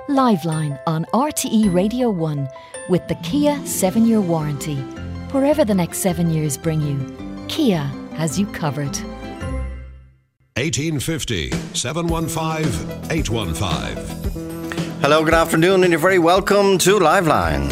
Liveline on RTE Radio 1 with the Kia 7-year warranty. Wherever the next 7 years bring you, Kia has you covered. 1850 715 815. Hello, good afternoon, and you're very welcome to Liveline.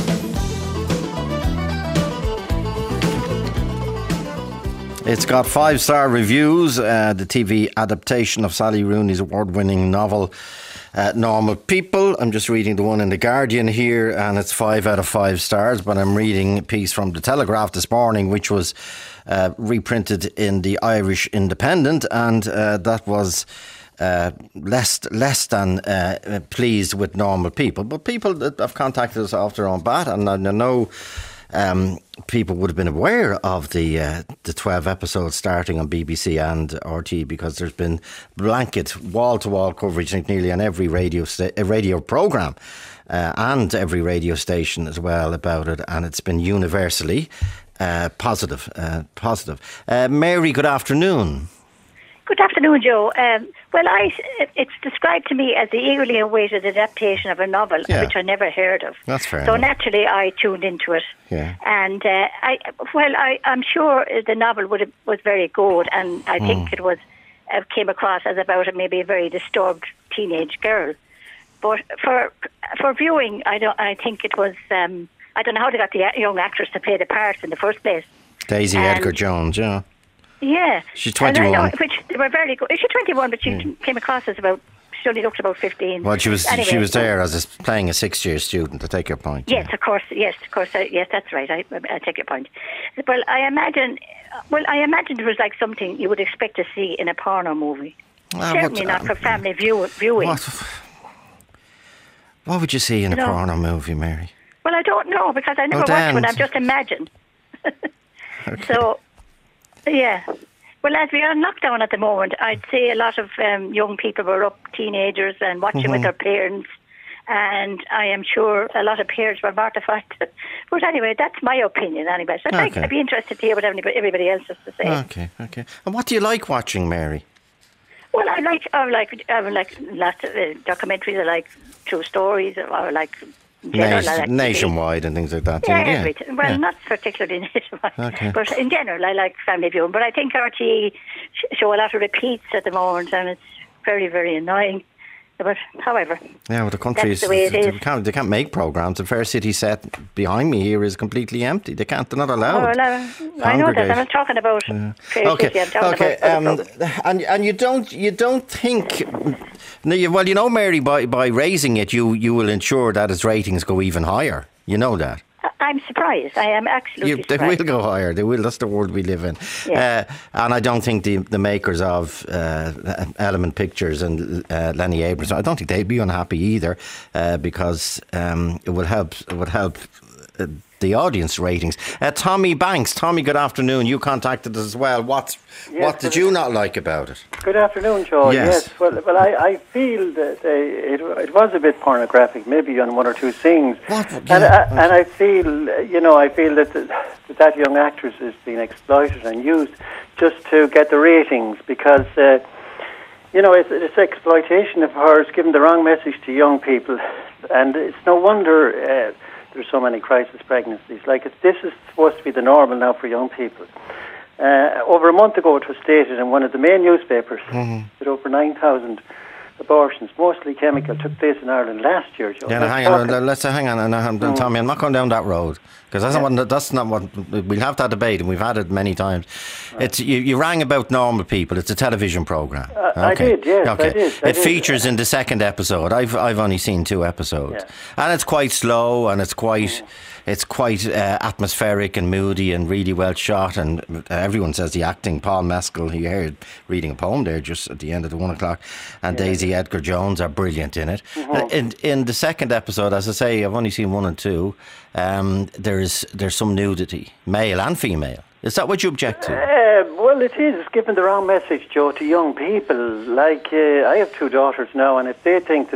It's got 5-star reviews, the TV adaptation of Sally Rooney's award-winning novel, Normal People. I'm just reading the one in The Guardian here, and it's 5 out of 5 stars, but I'm reading a piece from The Telegraph this morning, which was reprinted in the Irish Independent, and that was less than pleased with Normal People. But people that have contacted us off their own bat, and I know people would have been aware of the 12 episodes starting on BBC and RTE, because there's been blanket wall-to-wall coverage nearly on every radio programme and every radio station as well about it, and it's been universally positive. Mary, good afternoon. Good afternoon, Joe. It's described to me as the eagerly awaited adaptation of a novel, which I never heard of. That's fair So enough. naturally, I tuned into it. Yeah. And I'm sure the novel was very good, and I think it was came across as about maybe a very disturbed teenage girl. But for viewing, I think it was. I don't know how they got the young actress to play the part in the first place. Daisy Edgar Jones, yeah. Yeah. She's 21. Which they were very good. She's 21, but she came across as she only looked about 15. Well, she was there as playing a 6-year student, to take your point. Yes, of course. Yes, that's right. I take your point. Well, I imagine it was like something you would expect to see in a porno movie. Certainly not for family viewing. What would you see in a porno movie, Mary? Well, I don't know, because I never watched one. I've just imagined. Okay. So, yeah. Well, as we are in lockdown at the moment, I'd say a lot of young people were up, teenagers, and watching with their parents. And I am sure a lot of parents were mortified. But anyway, that's my opinion anyway. So I'd be interested to hear what everybody else has to say. Okay. And what do you like watching, Mary? Well, I like lots of documentaries. I like true stories, or like nationwide and things like that. Yeah, everything. Well, not particularly nationwide, but in general, I like family viewing. But I think RTE show a lot of repeats at the moment, and it's very, very annoying. But however, the country is. They can't make programmes. The Fair City set behind me here is completely empty. They're not allowed. I know that. I'm talking about Fair City. I'm talking about. And you don't think. Well, you know, Mary, by raising it, you will ensure that its ratings go even higher. You know that. I'm surprised. I am absolutely surprised. They will go higher. They will. That's the world we live in. Yeah. And I don't think the makers of Element Pictures and Lenny Abrams, I don't think they'd be unhappy either, because it would help the audience ratings. Tommy Banks. Tommy, good afternoon. You contacted us as well. What did you not like about it? Good afternoon, Joe. Yes. Well, I feel that it was a bit pornographic, maybe on one or two things. And I feel that young actress is being exploited and used just to get the ratings, because it's exploitation of hers, giving the wrong message to young people, and it's no wonder there's so many crisis pregnancies. This is supposed to be the normal now for young people. Over a month ago, it was stated in one of the main newspapers that over 9,000 abortions, mostly chemical, took place in Ireland last year, Joe. Yeah, hang on, Tommy, I'm not going down that road, because that's not what we'll have that debate, and we've had it many times. It's you rang about Normal People. It's a television programme. I did, yes. Okay. I it did. features in the second episode. I've only seen 2 episodes, and it's quite slow, and it's quite atmospheric and moody and really well shot, and everyone says the acting. Paul Mescal, he heard reading a poem there just at the end of the 1 o'clock, and Daisy Edgar Jones are brilliant in it. In the second episode, as I say, I've only seen 1 and 2. There's some nudity, male and female. Is that what you object to? Well, it is. It's giving the wrong message, Joe, to young people. I have 2 daughters now, and if they think that that's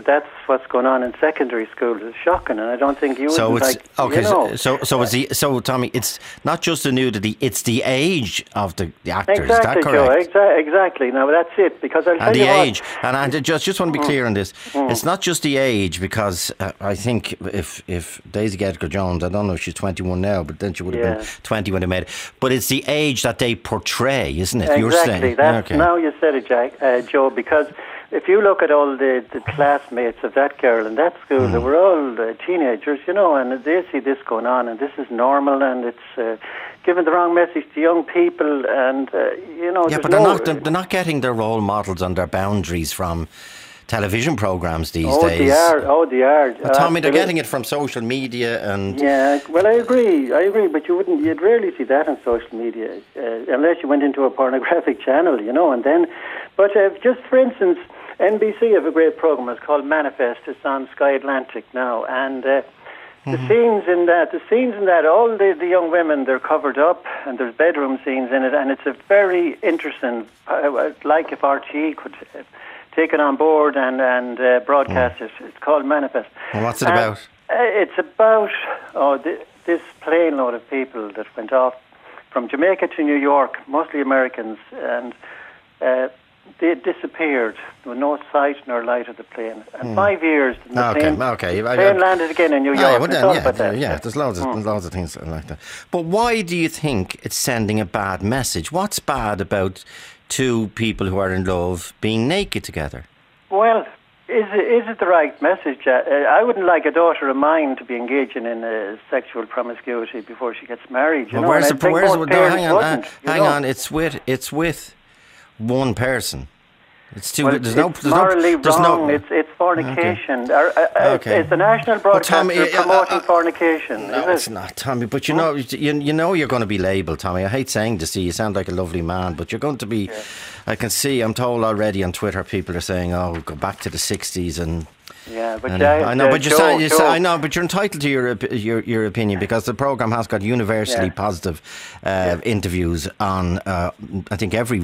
what's going on in secondary schools is shocking, and I don't think you So would it's like. okay. You know, So Tommy, it's not just the nudity; it's the age of the actors. exactly, Is that correct? Joe. Exactly. Now that's it. Because I'll tell And you the what. age, and I just want to be clear on this. It's not just the age, because I think if Daisy Edgar Jones, I don't know if she's 21 now, but then she would have been 20 when they made it. But it's the age that they portray, isn't it? You're Exactly. saying. That's now you said it, Joe. Because if you look at all the classmates of that girl in that school, they were all teenagers, you know, and they see this going on, and this is normal, and it's giving the wrong message to young people, and you know. Yeah, but they're not getting their role models and their boundaries from television programs these days. They are. Well, Tommy, they're getting it from social media and. Yeah, well, I agree, but you'd rarely see that on social media unless you went into a pornographic channel, you know, and then. But just for instance, NBC have a great program. It's called Manifest. It's on Sky Atlantic now, and the scenes in that, all the young women, they're covered up, and there's bedroom scenes in it, and it's a very interesting. Like if RTE could take it on board and broadcast it. It's called Manifest. And what's it about? It's about this plane load of people that went off from Jamaica to New York, mostly Americans, and they disappeared. There was no sight nor light of the plane. And 5 years, the plane landed again in New York. There's loads of things like that. But why do you think it's sending a bad message? What's bad about two people who are in love being naked together? Well, is it the right message? I wouldn't like a daughter of mine to be engaging in sexual promiscuity before she gets married. You know, hang on. It's with one person. It's too. Well, it's morally wrong. It's fornication. Okay. It's the national broadcaster promoting fornication. No, it's not, Tommy. But you know you're going to be labelled, Tommy. I hate saying this to you. You sound like a lovely man, but you're going to be. Yeah. I can see. I'm told already on Twitter. People are saying, "Oh, go back to the '60s," and. Yeah, but I know, but I know, but you're entitled to your opinion, because the programme has got universally positive interviews on I think every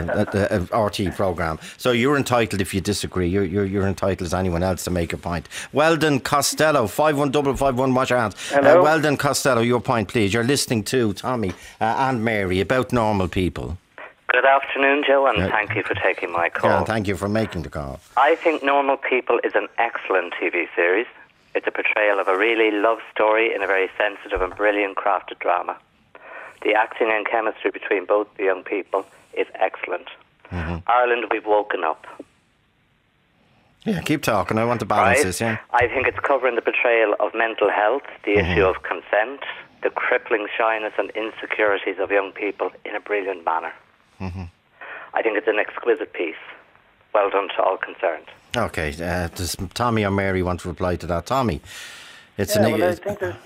RT programme. So you're entitled, if you disagree, you're entitled as anyone else to make a point. Weldon Costello, 51551, wash your hands. Weldon Costello, your point, please. You're listening to Tommy and Mary about normal people. Good afternoon, Joe, and thank you for taking my call. Yeah, thank you for making the call. I think Normal People is an excellent TV series. It's a portrayal of a really love story in a very sensitive and brilliant crafted drama. The acting and chemistry between both the young people is excellent. Ireland, we've woken up. Yeah, keep talking. I want to balance this, yeah. I think it's covering the portrayal of mental health, the issue of consent, the crippling shyness and insecurities of young people in a brilliant manner. I think it's an exquisite piece. Well done to all concerned. Okay, does Tommy or Mary want to reply to that? Tommy, I think there's,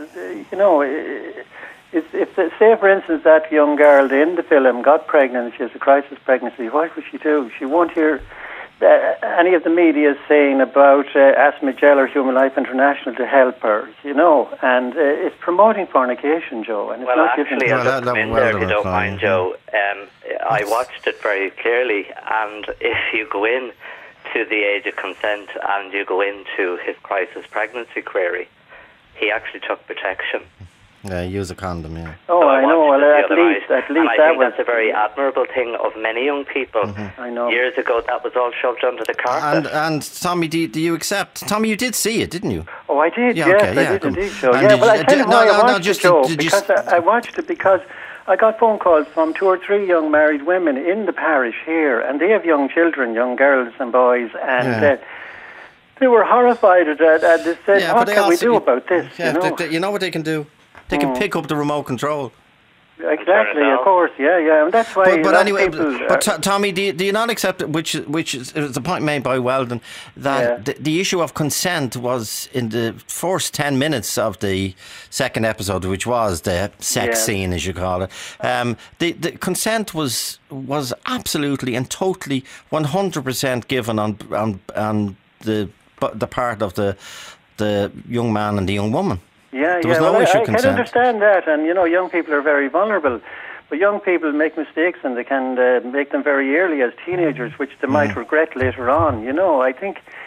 if say for instance that young girl in the film got pregnant, she has a crisis pregnancy, what would she do? She won't hear any of the media saying about Ask Magellan or Human Life International to help her, you know, and it's promoting fornication, Joe. And it's not actually, giving I'll come in there if you don't mind, Joe. I watched it very clearly, and if you go in to the age of consent and you go into his crisis pregnancy query, he actually took protection. Yeah, use a condom, yeah. Oh, I know. Well, at least and I think that's a very admirable thing of many young people. I know. Years ago, that was all shoved under the carpet. And Tommy, do you accept? Tommy, you did see it, didn't you? Oh, I did. Yeah, yes, okay, I did indeed. So, yeah, well, I tell you why I watched it, Joe, because I watched it because I got phone calls from 2 or 3 young married women in the parish here, and they have young children, young girls and boys, and they were horrified at this. Said, what can we do about this? Yeah, you know what they can do? They can pick up the remote control. Exactly, of course, yeah, and that's why. But anyway, Tommy, do you not accept it? Which is the point made by Weldon, that the issue of consent was in the first 10 minutes of the second episode, which was the sex scene, as you call it. The consent was absolutely and totally 100% given on the part of the young man and the young woman. Yeah, there was no issue I can understand that, and young people are very vulnerable. But young people make mistakes, and they can make them very early as teenagers, which they might regret later on. I think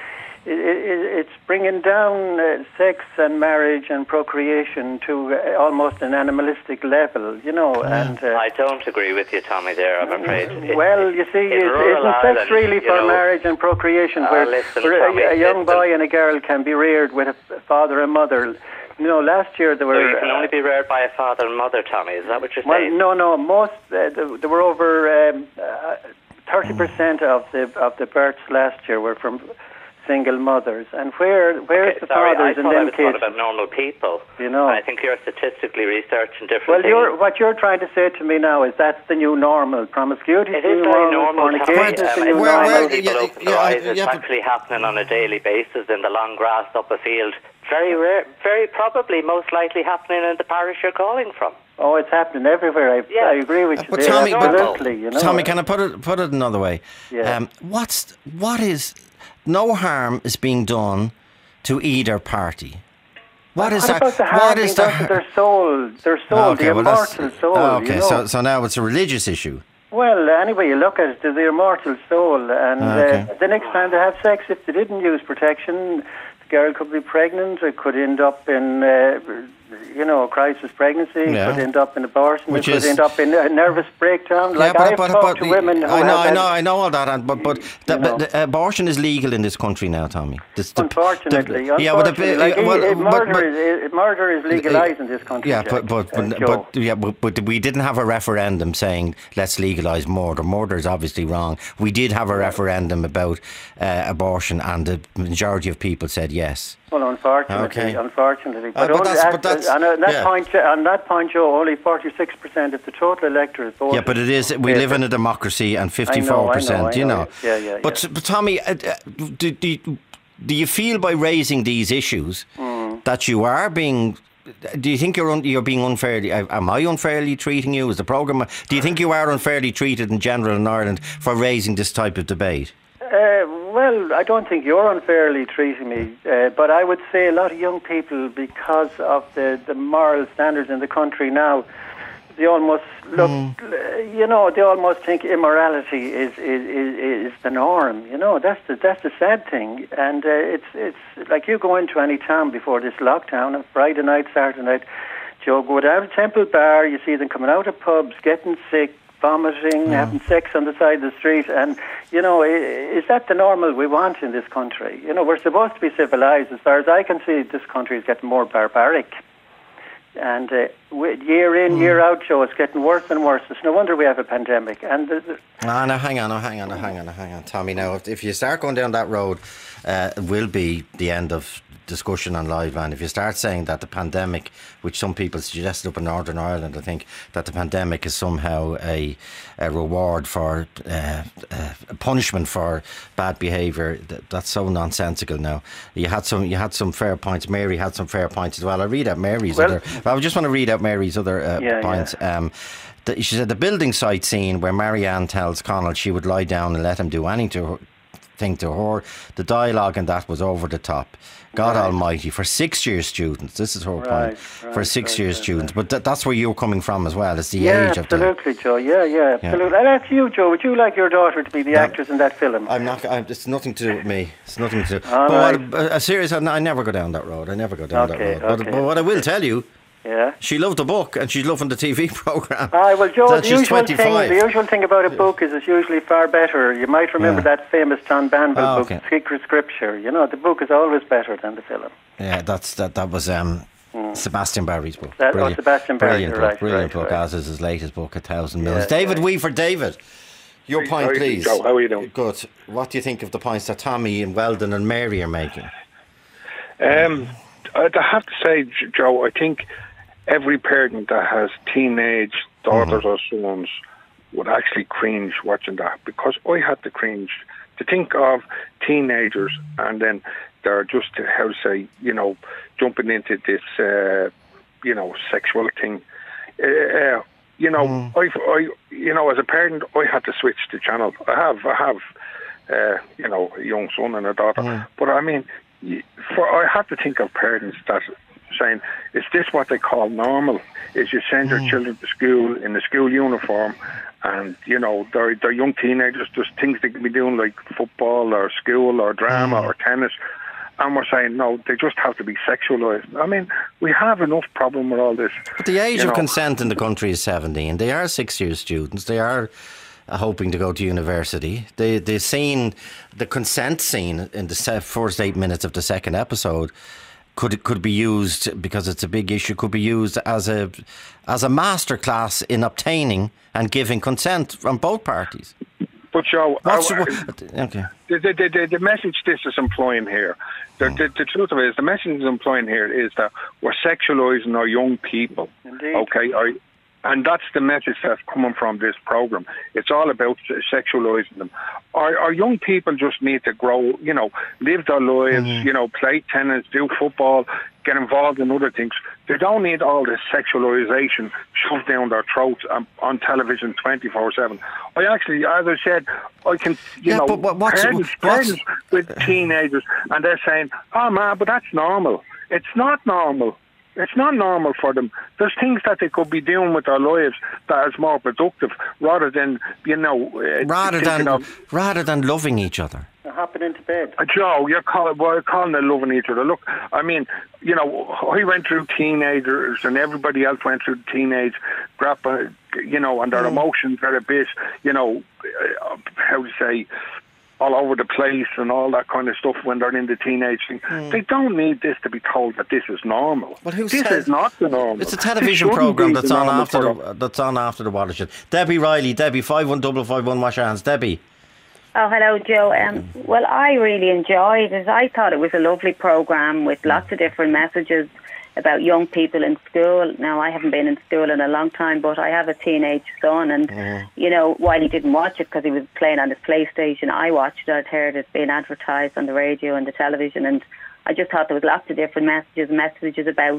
it's bringing down sex and marriage and procreation to almost an animalistic level, you know. And I don't agree with you, Tommy, there, I'm afraid. You see, isn't sex really for marriage and procreation, where a young boy and a girl can be reared with a father and mother? You know, last year there were... So you can only be reared by a father and mother, Tommy, is that what you're saying? Well, no, most... there were over 30% of the births last year were from single mothers. And where's the fathers and them kids? I thought about normal people. You know. I think you're statistically researching different things. Well, what you're trying to say to me now is that's the new normal. Promiscuity is the new normal. Fornication is the new normal. It's actually happening on a daily basis in the long grass up a field. Very rare, very probably, most likely happening in the parish you're calling from. Oh, it's happening everywhere. I agree with you. But Tommy, absolutely, you know. Tommy, can I put it another way? Yeah. What is? No harm is being done to either party. What is that? What is that? Their soul, the immortal soul. Okay, you know? so now it's a religious issue. Well, anyway, you look at it, the immortal soul, and the next time they have sex, if they didn't use protection, the girl could be pregnant. It could end up in, crisis pregnancy. It could end up in abortion. It could end up in a nervous breakdown. I've talked to women who I know all that, but abortion is legal in this country now, Tommy. Unfortunately, murder is legalised in this country. Yeah, but we didn't have a referendum saying let's legalise murder. Murder is obviously wrong. We did have a referendum about abortion, and the majority of people said yes. Well, unfortunately. But on that point, Joe, only 46% of the total electorate voted. Yeah, but it is. We live in a democracy, and 54%. You know. Yeah. But Tommy, do you feel by raising these issues that you are being? Do you think you're being unfairly? Am I unfairly treating you as the programme? Do you think you are unfairly treated in general in Ireland for raising this type of debate? Well, I don't think you're unfairly treating me, but I would say a lot of young people, because of the moral standards in the country now, they almost look, they almost think immorality is the norm. You know, that's the sad thing. And it's like you go into any town before this lockdown, a Friday night, Saturday night, Joe, go down to Temple Bar, you see them coming out of pubs, getting sick, vomiting, having sex on the side of the street, and is that the normal we want in this country? You know, we're supposed to be civilised. As far as I can see, this country is getting more barbaric, and year in, year out, Joe, it's getting worse and worse. It's no wonder we have a pandemic. And now hang on, Tommy. Now, if you start going down that road, it will be the end of discussion on Live Van. If you start saying that the pandemic, which some people suggested up in Northern Ireland, I think that the pandemic is somehow a reward for a punishment for bad behaviour, that's so nonsensical. Now you had some fair points. Mary had some fair points as well. I read out Mary's other. I just want to read out Mary's other points. She said the building site scene where Marianne tells Connell she would lie down and let him do anything to her. The dialogue in that was over the top. God Almighty, for 6-year students, this is her point, for 6-year students. But that's where you're coming from as well. It's the age of the... absolutely, Joe. Yeah, absolutely. And that's you, Joe. Would you like your daughter to be the actress in that film? I'm not. It's nothing to do with me. It's nothing to do. I never go down that road. That road. But what I will tell you, she loved the book and she's loving the TV programme. Well, Joe, the usual thing about a book is it's usually far better. You might remember that famous John Banville book, Secret Scripture. You know, the book is always better than the film. Yeah, that was Sebastian Barry's book. Sebastian Barry, brilliant book, as is his latest book, 1,000 Mills. David Weaver, David, your point, please. Joe, how are you doing? Good. What do you think of the points that Tommy and Weldon and Mary are making? I have to say, Joe, I think every parent that has teenage daughters or sons would actually cringe watching that, because I had to cringe to think of teenagers and then they're just, how to say, jumping into this, sexual thing. I as a parent, I had to switch the channel. I have, a young son and a daughter, but I mean, I have to think of parents that saying, is this what they call normal? Is you send your children to school in the school uniform, and they're young teenagers, there's things they can be doing like football or school or drama or tennis, and we're saying no, they just have to be sexualised. I mean, we have enough problem with all this. But the age of consent in the country is 17. They are 6-year students. They are hoping to go to university. The consent scene in the first 8 minutes of the second episode could be used, because it's a big issue, could be used as a masterclass in obtaining and giving consent from both parties. But Joe, okay. The message this is employing here, the truth of it is, the message is employing here is that we're sexualising our young people. Indeed. Okay, and that's the message that's coming from this programme. It's all about sexualising them. Our young people just need to grow, live their lives, play tennis, do football, get involved in other things. They don't need all this sexualisation shoved down their throats on television 24/7. I actually, as I said, I can, parents with teenagers, and they're saying, oh man, but that's normal. It's not normal. It's not normal for them. There's things that they could be doing with their lives that is more productive, rather than rather than loving each other. Hopping into bed. Joe, you're calling it loving each other. Look, I mean, I went through teenagers, and everybody else went through teenage crap, and their emotions are a bit, how to say, all over the place and all that kind of stuff when they're in the teenage thing. They don't need this to be told that this is normal. But this is not the normal. It's a television programme that's on after the watershed. Debbie Riley, Debbie, 51551, wash your hands. Debbie. Oh, hello, Joe. Well, I really enjoyed it. I thought it was a lovely programme with lots of different messages about young people in school. Now, I haven't been in school in a long time, but I have a teenage son, and, while he didn't watch it because he was playing on his PlayStation, I watched it. I'd heard it being advertised on the radio and the television, and I just thought there was lots of different messages about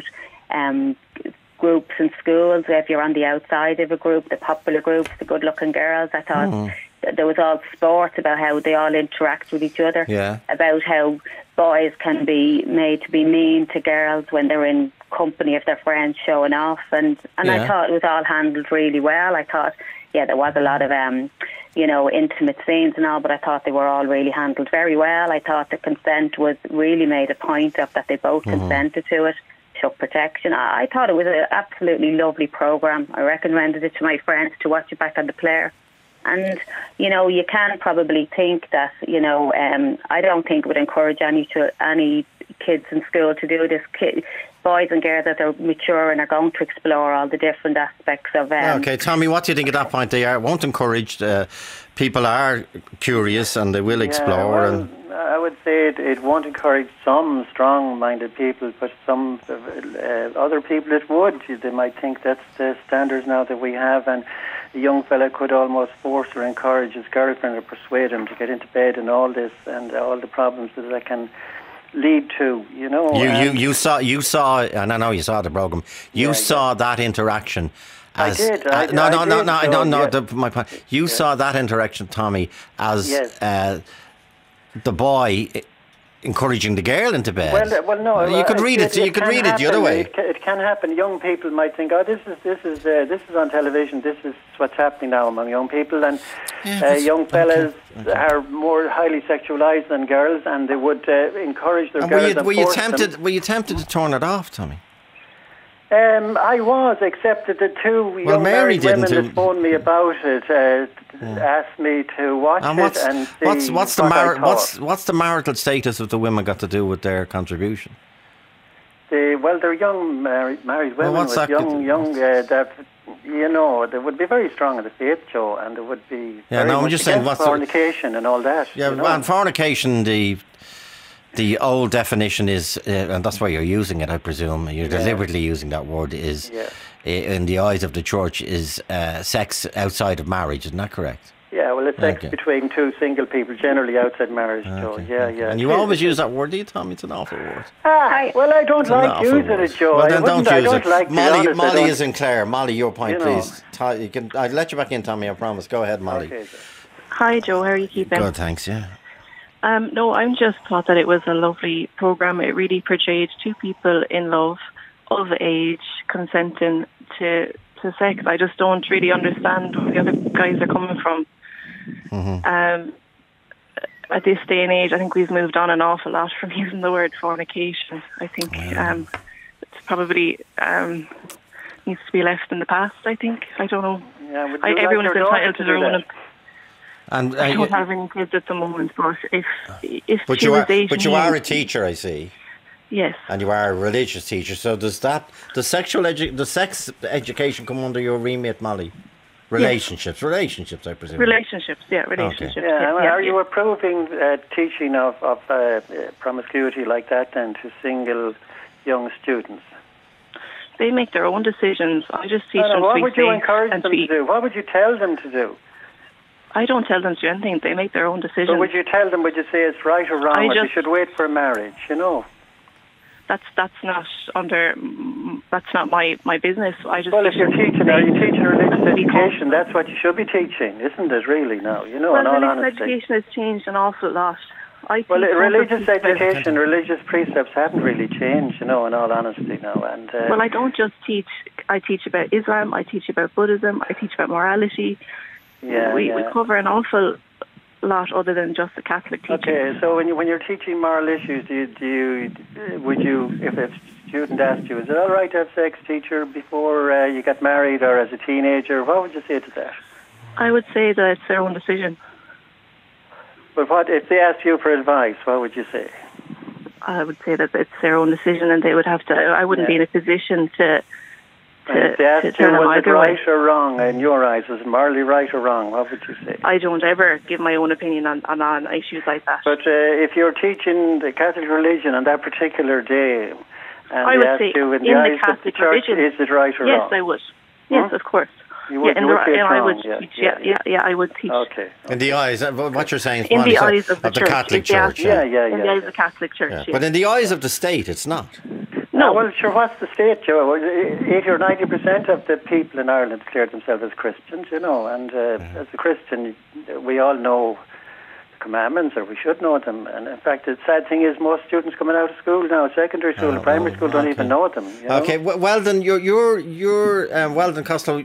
groups in schools. If you're on the outside of a group, the popular groups, the good-looking girls, I thought there was all sport about how they all interact with each other, about how boys can be made to be mean to girls when they're in company of their friends showing off, and I thought it was all handled really well. I thought, there was a lot of intimate scenes and all, but I thought they were all really handled very well. I thought the consent was really made a point of, that they both consented to it, took protection. I thought it was an absolutely lovely programme. I recommended it to my friends to watch it back on the player. And, you can probably think that, I don't think it would encourage any kids in school to do this. Boys and girls that are mature and are going to explore all the different aspects of... Okay, Tommy, what do you think at that point? They won't encourage... people are curious and they will explore. Well, I would say it won't encourage some strong-minded people, but some other people it would. They might think that's the standards now that we have, and a young fella could almost force or encourage his girlfriend or persuade him to get into bed, and all this and all the problems that can lead to, You saw, and I know you saw the programme. You saw that interaction. I did. My point. You saw that interaction, Tommy, as the boy encouraging the girl into bed. Well, no. You could read it. You could read it the other way. It can happen. Young people might think, "Oh, this is on television. This is what's happening now among young people." And young fellas are more highly sexualised than girls, and they would encourage their girls. Were you tempted to turn it off, Tommy? I was, except that the two young married women that phoned me about it asked me to watch it and see what's the marital status of the women got to do with their contribution? They're young married women with young. They would be very strong in the faith, Joe, and there would be I'm just saying fornication and all that. Yeah, and fornication, the old definition is, and that's why you're using it, I presume, you're deliberately using that word, is, in the eyes of the church, is sex outside of marriage, isn't that correct? Yeah, well, it's sex between two single people, generally outside marriage, Joe. Yeah. And you always use that word, do you, Tommy? It's an awful word. Well, I don't like using it, Joe. Well, then don't use it. Like Molly isn't clear. Molly, your point, please. I'll let you back in, Tommy, I promise. Go ahead, Molly. Okay, hi, Joe. How are you keeping? Good, thanks, yeah. No, I just thought that it was a lovely program. It really portrayed two people in love, of age, consenting to sex. I just don't really understand where the other guys are coming from. At this day and age, I think we've moved on an awful lot from using the word fornication. I think it's probably needs to be left in the past, I think. I don't know. Yeah, everyone is entitled to their own. And I don't have any kids at the moment, but if but she you was are, dating but you are him- a teacher, I see. Yes. And you are a religious teacher. So does the sex education come under your remit, Molly? Relationships, I presume. Relationships. Yeah, are you approving teaching of promiscuity like that then to single young students? They make their own decisions. I just teach them to what be would you safe encourage and them to do? What would you tell them to do? I don't tell them to do anything. They make their own decisions. But would you tell them, would you say it's right or wrong, or you should wait for marriage, That's not my business. I just if you're teaching, are you teaching religious education? That's what you should be teaching, isn't it? Really, now, in all honesty. Education has changed an awful lot. Religious education, religious precepts haven't really changed, in all honesty now. And well, I don't just teach. I teach about Islam. I teach about Buddhism. I teach about morality. We cover an awful lot other than just the Catholic teaching. Okay, so when you're teaching moral issues, would you, if a student asked you, is it all right to have sex, teacher, before you get married or as a teenager? What would you say to that? I would say that it's their own decision. But what if they asked you for advice? What would you say? I would say that it's their own decision, and they would have to. I wouldn't be in a position to. If they asked you, was it right or wrong in your eyes? Was it morally right or wrong? What would you say? I don't ever give my own opinion on issues like that. But if you're teaching the Catholic religion on that particular day, and I they would asked say you in the in eyes the of Catholic the church, religion, is it right or wrong? Yes, I would. Yes, of course. You would, you would say it's I would wrong, teach. Yeah, I would teach. Okay. In the eyes, what you're saying is in the eyes of the church, Catholic Church. In the eyes of the Catholic Church. Yeah. But in the eyes of the state, it's not. No. Well, sure, what's the state, Joe? 80 or 90% of the people in Ireland declare themselves as Christians, and as a Christian, we all know the commandments, or we should know them. And in fact, the sad thing is most students coming out of school now, secondary school and primary school, don't even know them. Okay, well then, Weldon Costello,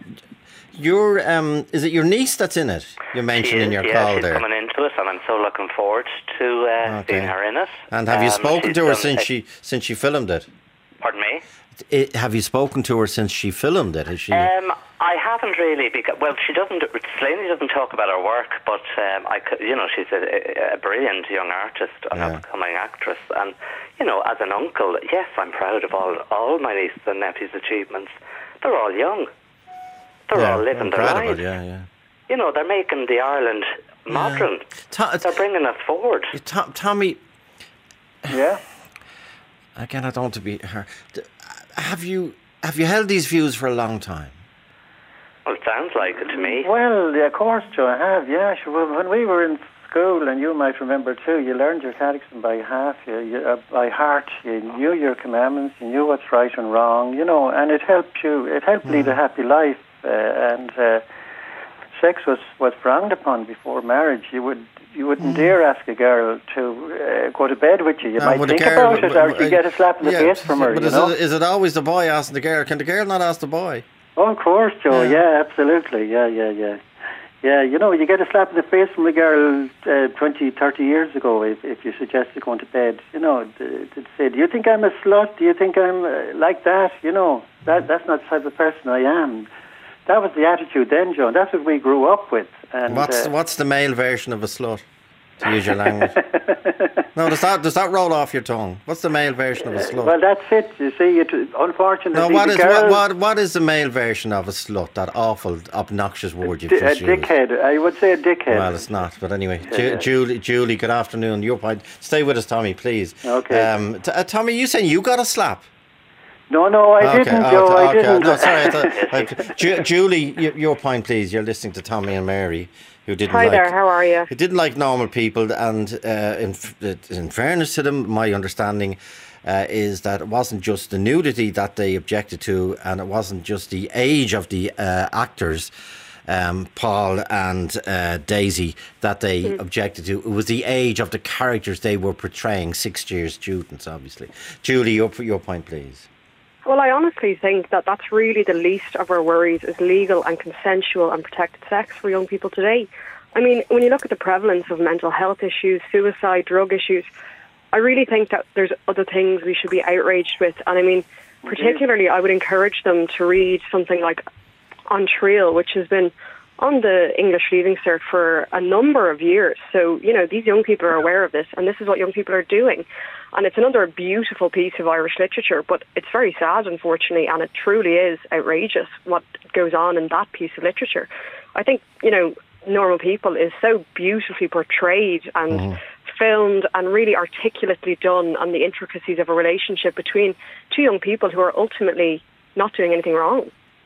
is it your niece that's in it? You mentioned in your call she's there. Coming into it, and I'm so looking forward to seeing her in it. And have you spoken to her since she filmed it? Pardon me? Have you spoken to her since she filmed it? Has she? I haven't really, because she doesn't. Slaney doesn't talk about her work, but she's a brilliant young artist, an upcoming actress, and as an uncle, yes, I'm proud of all my nieces and nephews' achievements. They're all young. They're all living their lives. They're making the Ireland modern. They're bringing us forward. Tommy. Yeah. Again, I don't want to be her. Have you held these views for a long time? Well, it sounds like it to me. Well, of course, Joe, I have. Yeah, sure. When we were in school, and you might remember too, you learned your catechism by heart. By heart, you knew your commandments, you knew what's right and wrong. And it helped you. It helped lead a happy life. And sex was frowned upon before marriage. You wouldn't dare ask a girl to go to bed with you. You might think about it, or you get a slap in the face from her. But is it always the boy asking the girl? Can the girl not ask the boy? Oh, of course, Joe. Yeah, absolutely. Yeah. Yeah, you get a slap in the face from a girl 20, 30 years ago if you suggested going to bed. They'd say, do you think I'm a slut? Do you think I'm like that? That's not the type of person I am. That was the attitude then, Joe. That's what we grew up with. And what's the male version of a slut, to use your language? No, does that roll off your tongue? What's the male version of a slut? Well, that's it. You see, unfortunately, no, what is the male version of a slut? That awful, obnoxious word you've just used. A dickhead. I would say a dickhead. Well, it's not. But anyway, Julie, good afternoon. Your point. Stay with us, Tommy, please. Okay. Tommy, you saying you got a slap? No, I didn't, Joe. I didn't. No, sorry. Julie, your point, please. You're listening to Tommy and Mary, who didn't Hi there, how are you? Who didn't like normal people, and in fairness to them, my understanding is that it wasn't just the nudity that they objected to, and it wasn't just the age of the actors. Paul and Daisy, that they objected to. It was the age of the characters they were portraying, 6-year students, obviously. Julie, your point, please. Well, I honestly think that that's really the least of our worries, is legal and consensual and protected sex for young people today. I mean, when you look at the prevalence of mental health issues, suicide, drug issues, I really think that there's other things we should be outraged with. And I mean, particularly, I would encourage them to read something like On Trail, which has been on the English Leaving Cert for a number of years. So, you know, these young people are aware of this, and this is what young people are doing. And it's another beautiful piece of Irish literature, but it's very sad, unfortunately, and it truly is outrageous what goes on in that piece of literature. I think, you know, Normal People is so beautifully portrayed and filmed and really articulately done on the intricacies of a relationship between two young people who are ultimately not doing anything wrong.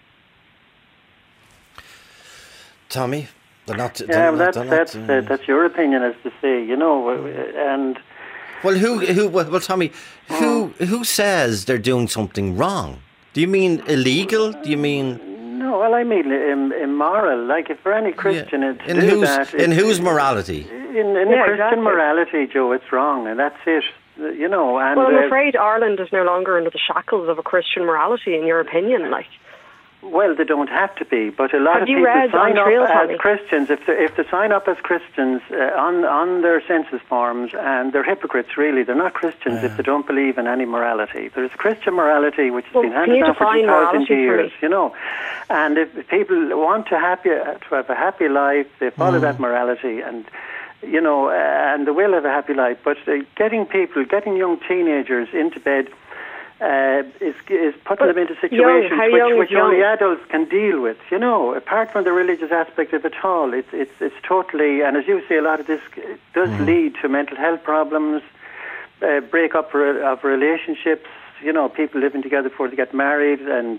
Tommy, that's your opinion, as to say, you know, and well, Tommy, who says they're doing something wrong? Do you mean illegal? Do you mean? No, well, I mean immoral. Like, if for any Christian in whose morality? In the Christian morality, Joe, it's wrong, and that's it. You know, and well, I'm afraid Ireland is no longer under the shackles of a Christian morality. In your opinion, like. Well, they don't have to be, but a lot of people sign up as Christians. If they sign up as Christians on their census forms, and they're hypocrites, really. They're not Christians if they don't believe in any morality. There's Christian morality which has been handed down for 2,000 years, you know. And if people want to have a happy life, they follow that morality, and you know, and they will have a happy life. But getting young teenagers into bed is putting them into situations which only adults can deal with. You know, apart from the religious aspect of it all, it's totally, and as you say, a lot of this does lead to mental health problems, breakup of relationships. You know, people living together before they get married, and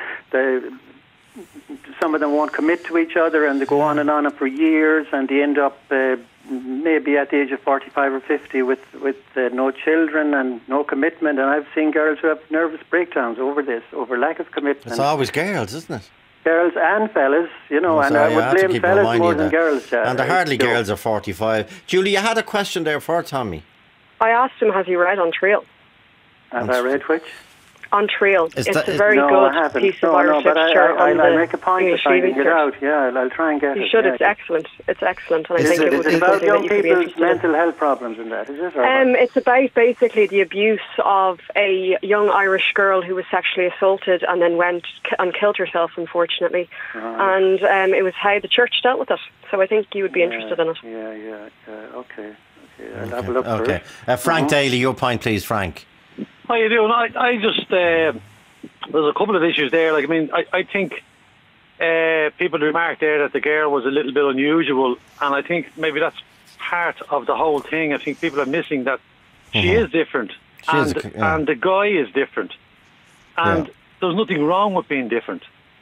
some of them won't commit to each other, and they go on for years, and they end up maybe at the age of 45 or 50 with no children and no commitment. And I've seen girls who have nervous breakdowns over lack of commitment. It's always girls, isn't it? Girls and fellas, you know, and I would blame fellas more than girls. And they're hardly girls are 45. Julie, you had a question there for Tommy. I asked him, has he read On Trail? Have I read which? On Trail. It's a very good piece of Irish literature. I'll make a point of finding it out. Yeah, I'll try and get it. You should. It's excellent. It's excellent. And I think it would be about young people's mental health problems in that, is it? It's about basically the abuse of a young Irish girl who was sexually assaulted and then went and killed herself, unfortunately. And it was how the church dealt with it. So I think you would be interested in it. Okay. I'll have a look for it. Frank Daly, your point, please, Frank. How you doing? I just there's a couple of issues there. Like, I mean, I think people remarked there that the girl was a little bit unusual, and I think maybe that's part of the whole thing. I think people are missing that she is different, and the guy is different, and there's nothing wrong with being different.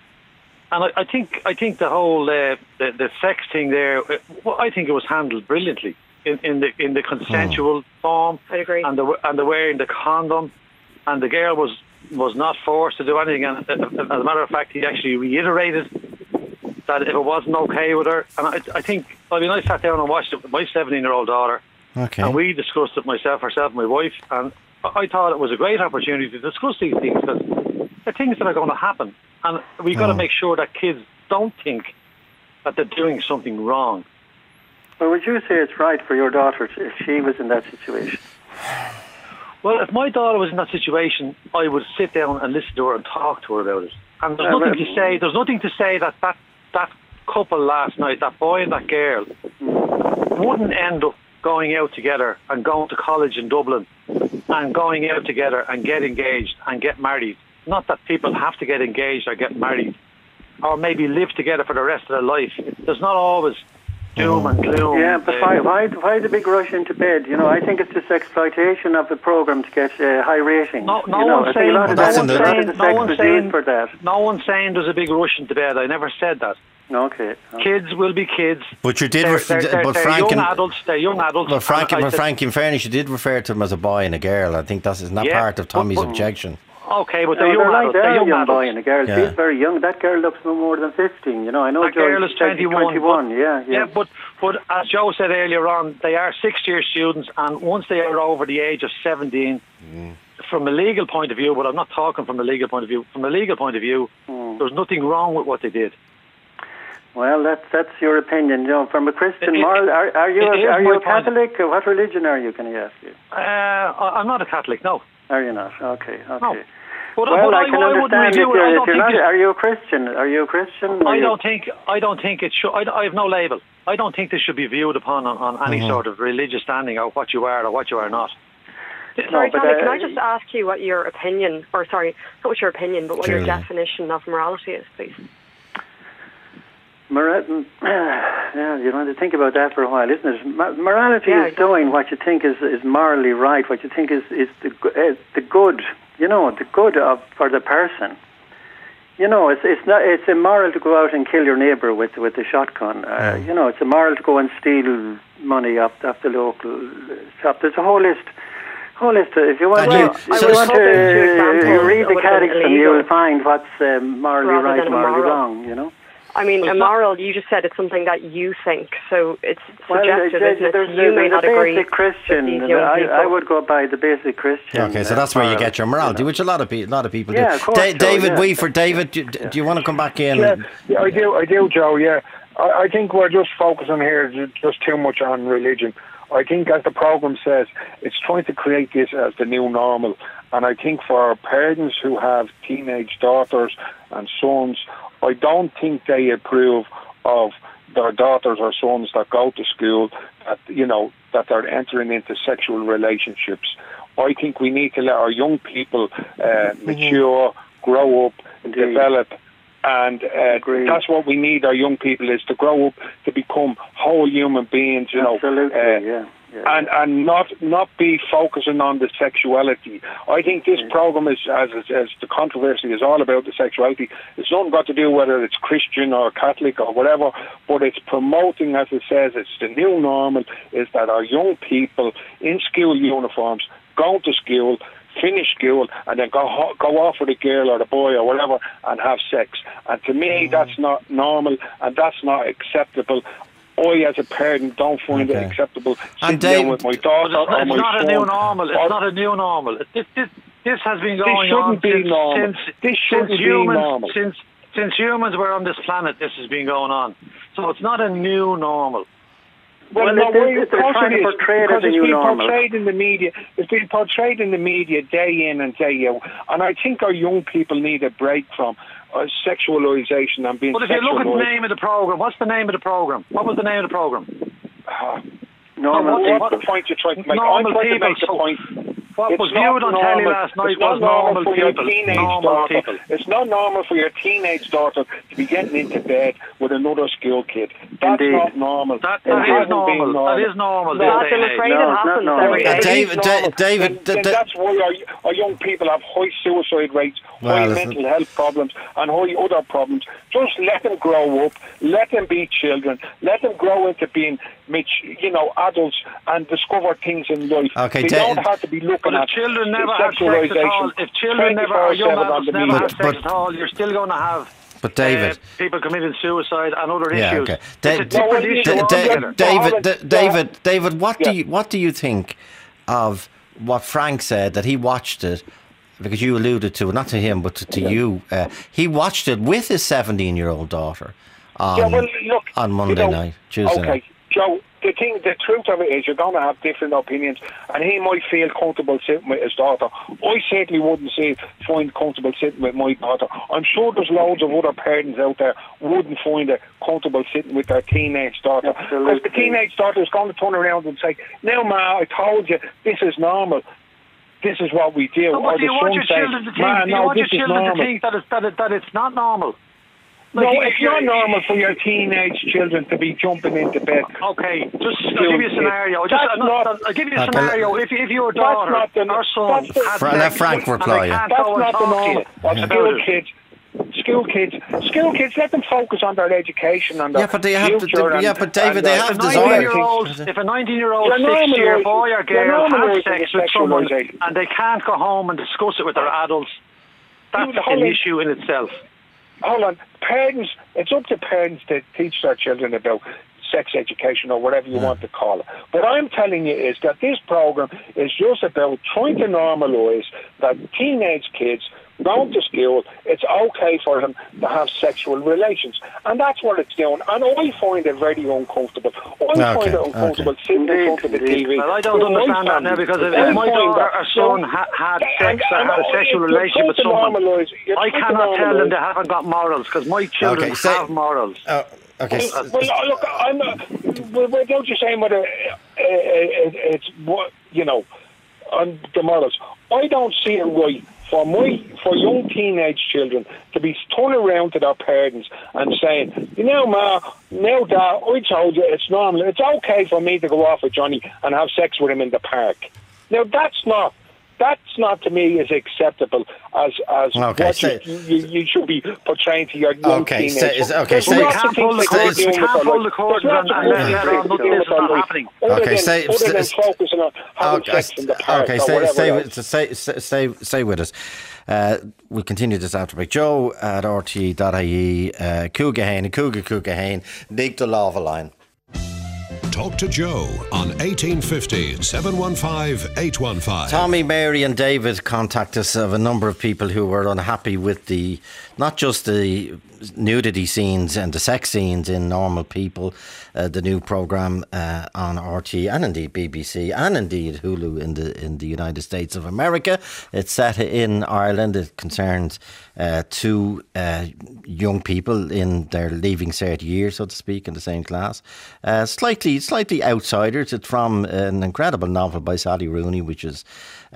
And I think the whole the sex thing there, I think it was handled brilliantly. In the consensual form, I agree, and the wearing the condom, and the girl was not forced to do anything. And as a matter of fact, he actually reiterated that if it wasn't okay with her, and I sat down and watched it with my 17-year-old daughter, and we discussed it, herself and my wife, and I thought it was a great opportunity to discuss these things, because they're things that are going to happen, and we've got to make sure that kids don't think that they're doing something wrong. Well, would you say it's right for your daughter if she was in that situation? Well, if my daughter was in that situation, I would sit down and listen to her and talk to her about it. And there's nothing to say that couple last night, that boy and that girl, wouldn't end up going out together and going to college in Dublin and going out together and get engaged and get married. Not that people have to get engaged or get married, or maybe live together for the rest of their life. There's not always doom and gloom. Yeah, but why the big rush into bed? You know, I think it's just exploitation of the programme to get high ratings. No one's saying there's a big rush into bed. I never said that. Okay. Kids will be kids. But you did they're young adults. But Frank, in fairness, you did refer to them as a boy and a girl. I think that is not part of Tommy's objection. Okay, but No, they're young like adults. they're They're young young boy adults. and a girl. Yeah. She's very young. That girl looks no more than 15. You know, I know That girl is 21. Yeah. But as Joe said earlier on, they are 6-year students, and once they are over the age of 17, from a legal point of view, but I'm not talking from a legal point of view. From a legal point of view, there's nothing wrong with what they did. Well, that's your opinion. You know, from a Christian moral, are you a Catholic? Or what religion are you? Can I ask you? I'm not a Catholic. No. Are you not? Okay. No. But I can understand if you're not. it. Are you a Christian? Are you a Christian? I don't think it should. I have no label. I don't think this should be viewed upon on any sort of religious standing of what you are or what you are not. Sorry, Tommy, can I just ask you what your opinion, or sorry, not what your opinion, but what your Julia. definition of morality is, please? Yeah, you want to think about that for a while, isn't it? Morality is doing what you think is morally right, what you think is the good. You know, the good for the person. You know, it's immoral to go out and kill your neighbour with a shotgun. You know, it's immoral to go and steal money off the local shop. There's a whole list. If you want to read the catechism, you will find what's morally right and morally wrong. You know. I mean, immoral, you just said it's something that you think, so it's subjective, isn't it? You may not agree. Basic Christian, I would go by the basic Christian. Okay, so that's where you get your morality, which a lot of people do. Yeah, of course, David Weaver, David, do you want to come back in? Yeah, I do, Joe, yeah. I think we're just focusing here just too much on religion. I think, as the programme says, it's trying to create this as the new normal. And I think for parents who have teenage daughters and sons, I don't think they approve of their daughters or sons that go to school, that they're entering into sexual relationships. I think we need to let our young people mature, grow up, develop. And that's what we need, our young people, is to grow up to become whole human beings, Absolutely, and not be focusing on the sexuality. I think this program is, as the controversy is all about the sexuality. It's not got to do whether it's Christian or Catholic or whatever, but it's promoting, as it says, it's the new normal, is that our young people in school uniforms, going to school, finish school, and then go off with a girl or the boy or whatever and have sex. And to me, that's not normal, and that's not acceptable. I, as a parent, don't find it acceptable sitting down with my daughter or my son. It's not a new normal. It's not a new normal. This has been going on since humans were on this planet. This has been going on. So it's not a new normal. Well, no, of course it is, because it's being portrayed in the media. It's being portrayed in the media day in and day out. And I think our young people need a break from sexualisation and being sexualised. But if you look at the name of the programme, what's the name of the programme? What was the name of the programme? What's the point you're trying to make? I'm trying to make the point. What was viewed on telly last night was normal people. It's not normal for your teenage daughter to be getting into bed with another school kid. That's not normal. That is normal. That is normal. I'm afraid it happens. David, that's why our young people have high suicide rates, high mental health problems, and high other problems. Just let them grow up. Let them be children. Let them grow into being, adults and discover things in life. Okay, they don't have to be looking at children never have sex at all. If children never, young adults never have sex at all, you're still going to have. But David, people committing suicide and other issues. Okay. David, what do you think of what Frank said, that he watched it, because you alluded to, not to him but to you, he watched it with his 17-year-old daughter on Monday night, Tuesday night. Joe, the truth of it is you're going to have different opinions, and he might feel comfortable sitting with his daughter. I certainly wouldn't find comfortable sitting with my daughter. I'm sure there's loads of other parents out there wouldn't find it comfortable sitting with their teenage daughter. Because the teenage daughter is going to turn around and say, "Now, Ma, I told you, this is normal. This is what we do." But do you want your children to think that it's not normal? No, it's not normal for your teenage children to be jumping into bed. Okay, I'll give you a scenario. I'll give you a scenario. If your daughter or son let Frank reply. That's not the normal. School kids, let them focus on their education and their future. But David, they have desires. If a 19-year-old 6-year boy or girl has sex with someone and they can't go home and discuss it with their adults, an issue in itself. Hold on. Parents, it's up to parents to teach their children about sex education or whatever you want to call it. What I'm telling you is that this program is just about trying to normalise that teenage kids going to school, it's okay for them to have sexual relations. And that's what it's doing. And I find it very uncomfortable. I find it uncomfortable sitting in front of the TV. Well, I don't understand that now, because if my daughter or son had sex or had a sexual relationship with someone, I cannot tell them they haven't got morals, because my children have morals. Okay. Well, look, I'm not. Without you saying whether it's what on the morals, I don't see it right for young teenage children to be turning around to their parents and saying, Ma, now Dad, I told you it's normal. It's okay for me to go off with Johnny and have sex with him in the park. Now that's not to me as acceptable as what you should be portraying to your young teenagers. We can't pull the cords on happening. Okay, stay focusing on having sex in the park. Okay, stay with us. We'll continue this after break. Joe at RTE.ie, Cougahain, Dig the Lava Line. Talk to Joe on 1850 715 815. Tommy, Mary and David contact us of a number of people who were unhappy with not just the nudity scenes and the sex scenes in Normal People, the new programme on RTE and indeed BBC and indeed Hulu in the United States of America. It's set in Ireland. It concerns two young people in their leaving cert year, so to speak, in the same class. Slightly outsiders. It's from an incredible novel by Sally Rooney, which is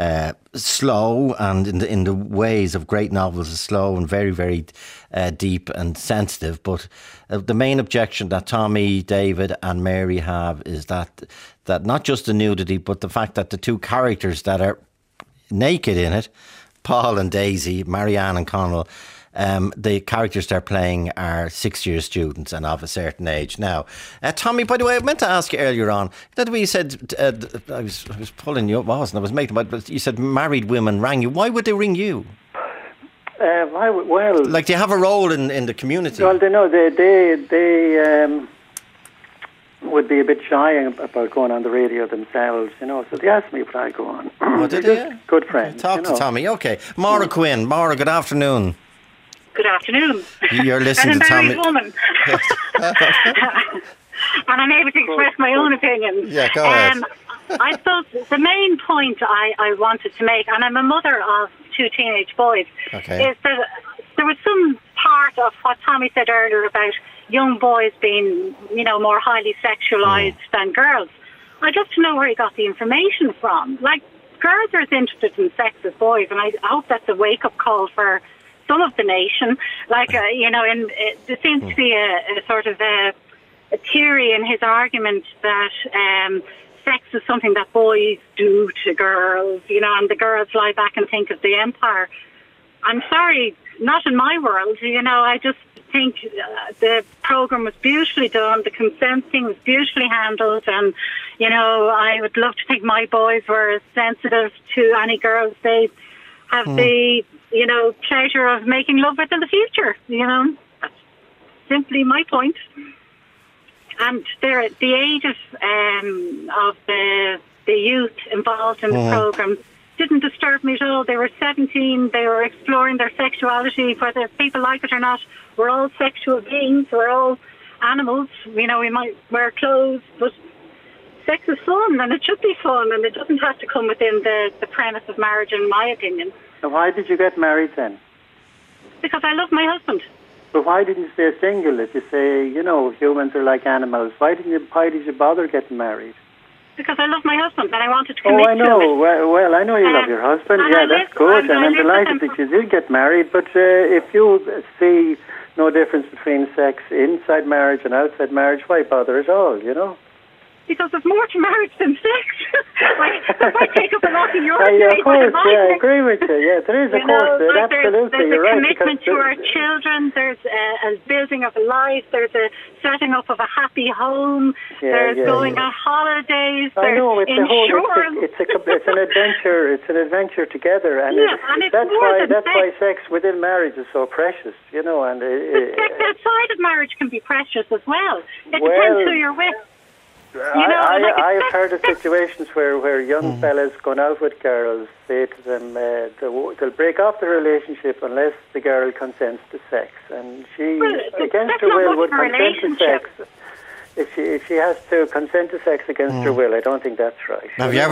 slow, and in the ways of great novels is slow and very, very deep and sensitive. But the main objection that Tommy, David and Mary have is that not just the nudity, but the fact that the two characters that are naked in it, Paul and Daisy, Marianne and Connell, the characters they're playing are 6-year students and of a certain age. Now, Tommy, by the way, I meant to ask you earlier on, that way you said, I was pulling you up, I was making about, but you said married women rang you. Why would they ring you? Well, like, do you have a role in the community? Well, they would be a bit shy about going on the radio themselves, so they asked me if I'd go on. Oh, did they? Good friends. Talk to Tommy, okay. Maura Quinn. Maura, good afternoon. Good afternoon. You're listening to Tommy. I'm a married woman. And I'm able to express my own opinions. Yeah, go ahead. I suppose the main point I wanted to make, and I'm a mother of 2 teenage boys, is that there was some part of what Tommy said earlier about young boys being, more highly sexualised than girls. I'd love to know where he got the information from. Like, girls are as interested in sex as boys, and I hope that's a wake-up call for some of the nation. Like, there seems to be a sort of a theory in his argument that sex is something that boys do to girls, and the girls lie back and think of the empire. I'm sorry, not in my world. I just think the programme was beautifully done. The consent thing was beautifully handled, and I would love to think my boys were as sensitive to any girls they have the pleasure of making love with in the future. That's simply my point. And the age of the youth involved in the programme didn't disturb me at all. They were 17, they were exploring their sexuality, whether people like it or not. We're all sexual beings, we're all animals, we might wear clothes, but sex is fun, and it should be fun, and it doesn't have to come within the premise of marriage, in my opinion. So why did you get married then? Because I love my husband. But why didn't you stay single? If you say, humans are like animals, why did you bother getting married? Because I love my husband and I wanted to commit to him. Oh, I know. Well, I know you love your husband. Yeah, that's good. And I'm delighted that you did get married. But if you see no difference between sex inside marriage and outside marriage, why bother at all, because there's more to marriage than sex. That might take up a lot of your day. Of course, I agree with you. Yeah, there is, of course. Absolutely, there's you're a right. commitment to our children. There's a building of a life. There's a setting up of a happy home. There's going on holidays. I know, it's insurance. It's an adventure. It's an adventure together, and that's why sex within marriage is so precious. You know, and sex outside of marriage can be precious as well. It depends who you're with. I have heard of situations where young fellas going out with girls say to them they'll break off the relationship unless the girl consents to sex, and she against her will would consent to sex. If she has to consent to sex against her will, I don't think that's right. Have you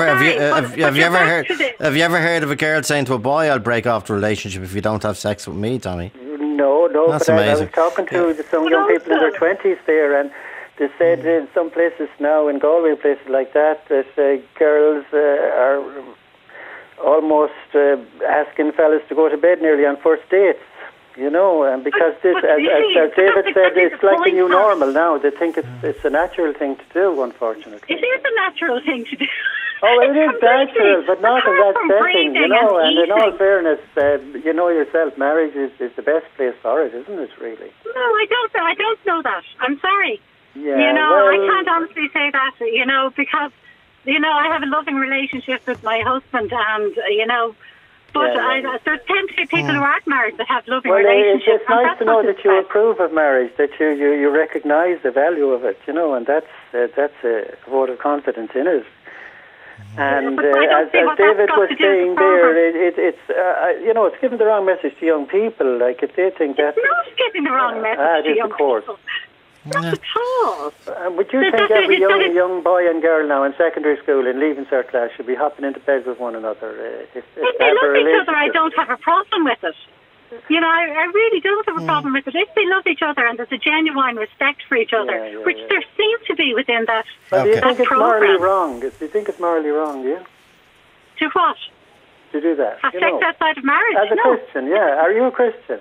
ever heard of a girl saying to a boy, "I'll break off the relationship if you don't have sex with me, Tommy"? No, that's but amazing. I was talking to some young people in their 20s there, and they said in some places now, in Galway, places like that girls are almost asking fellas to go to bed nearly on first dates. You know, and because as David said, it's like the new normal now. They think it's a natural thing to do, unfortunately. It is a natural thing to do. Oh, it is natural, but not in that setting, you know. And in all fairness, you know yourself, marriage is the best place for it, isn't it, really? No, I don't know that. I'm sorry. Yeah, you know, I can't honestly say that, you know, because, you know, I have a loving relationship with my husband and, you know, but there tend to be people who aren't married that have loving relationships. It's nice to know that you approve of marriage, that you recognise the value of it, you know, and that's a vote of confidence in it. And as David was saying there, it's you know, it's giving the wrong message to young people. Like if they think that it's not giving the wrong message to young people. Not at all. Would you think every young boy and girl now in secondary school in leaving cert class should be hopping into bed with one another? If they love each other, I don't have a problem with it. You know, I really don't have a problem with it. If they love each other and there's a genuine respect for each other, which there seems to be within that program. Do you think it's morally wrong? Do you think it's morally wrong, do you? To what? To do that. Have sex outside of marriage? As a Christian, yeah. Are you a Christian?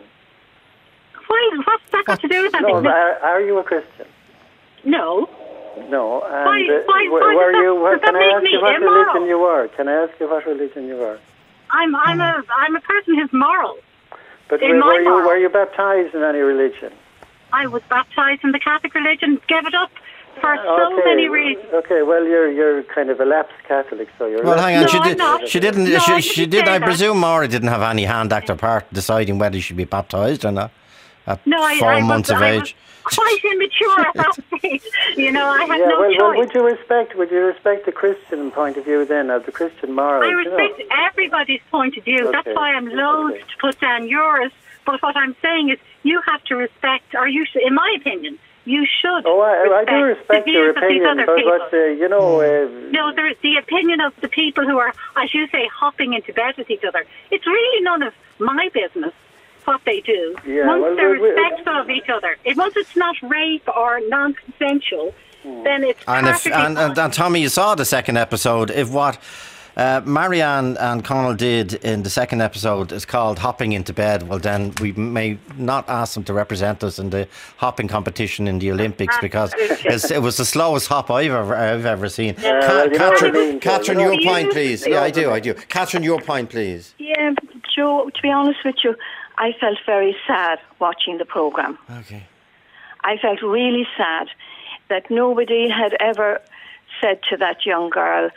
What's that got to do with anything? No, are you a Christian? No. No. And why were you? Can I ask you what religion you were? Can I ask you what religion you were? I'm a person who's moral. But were you baptized in any religion? I was baptized in the Catholic religion. Gave it up for so many reasons. Okay, well you're kind of a lapsed Catholic, so you're. Well, hang on. She didn't. I presume Maura didn't have any hand, act, or part deciding whether she should be baptized or not. At 4 months of age. Quite immature at that stage. You know, I had no choice. Well, would you respect the Christian point of view then, of the Christian morals? I respect everybody's point of view. Okay. That's why I'm loath to put down yours. But what I'm saying is, you have to respect, or you should, in my opinion, you should. Oh, I do respect your opinion, but you know. No, there's the opinion of the people who are, as you say, hopping into bed with each other. It's really none of my business what they do. Once they're respectful of each other, once it's not rape or non-consensual, then it's and Tommy, you saw the second episode. If what Marianne and Connell did in the second episode is called hopping into bed, well then we may not ask them to represent us in the hopping competition in the Olympics because it was the slowest hop I've ever seen. Catherine, your point, please. Yeah, I do. Catherine, your point, please. Yeah, Joe, to be honest with you, I felt very sad watching the programme. Okay. I felt really sad that nobody had ever said to that young girl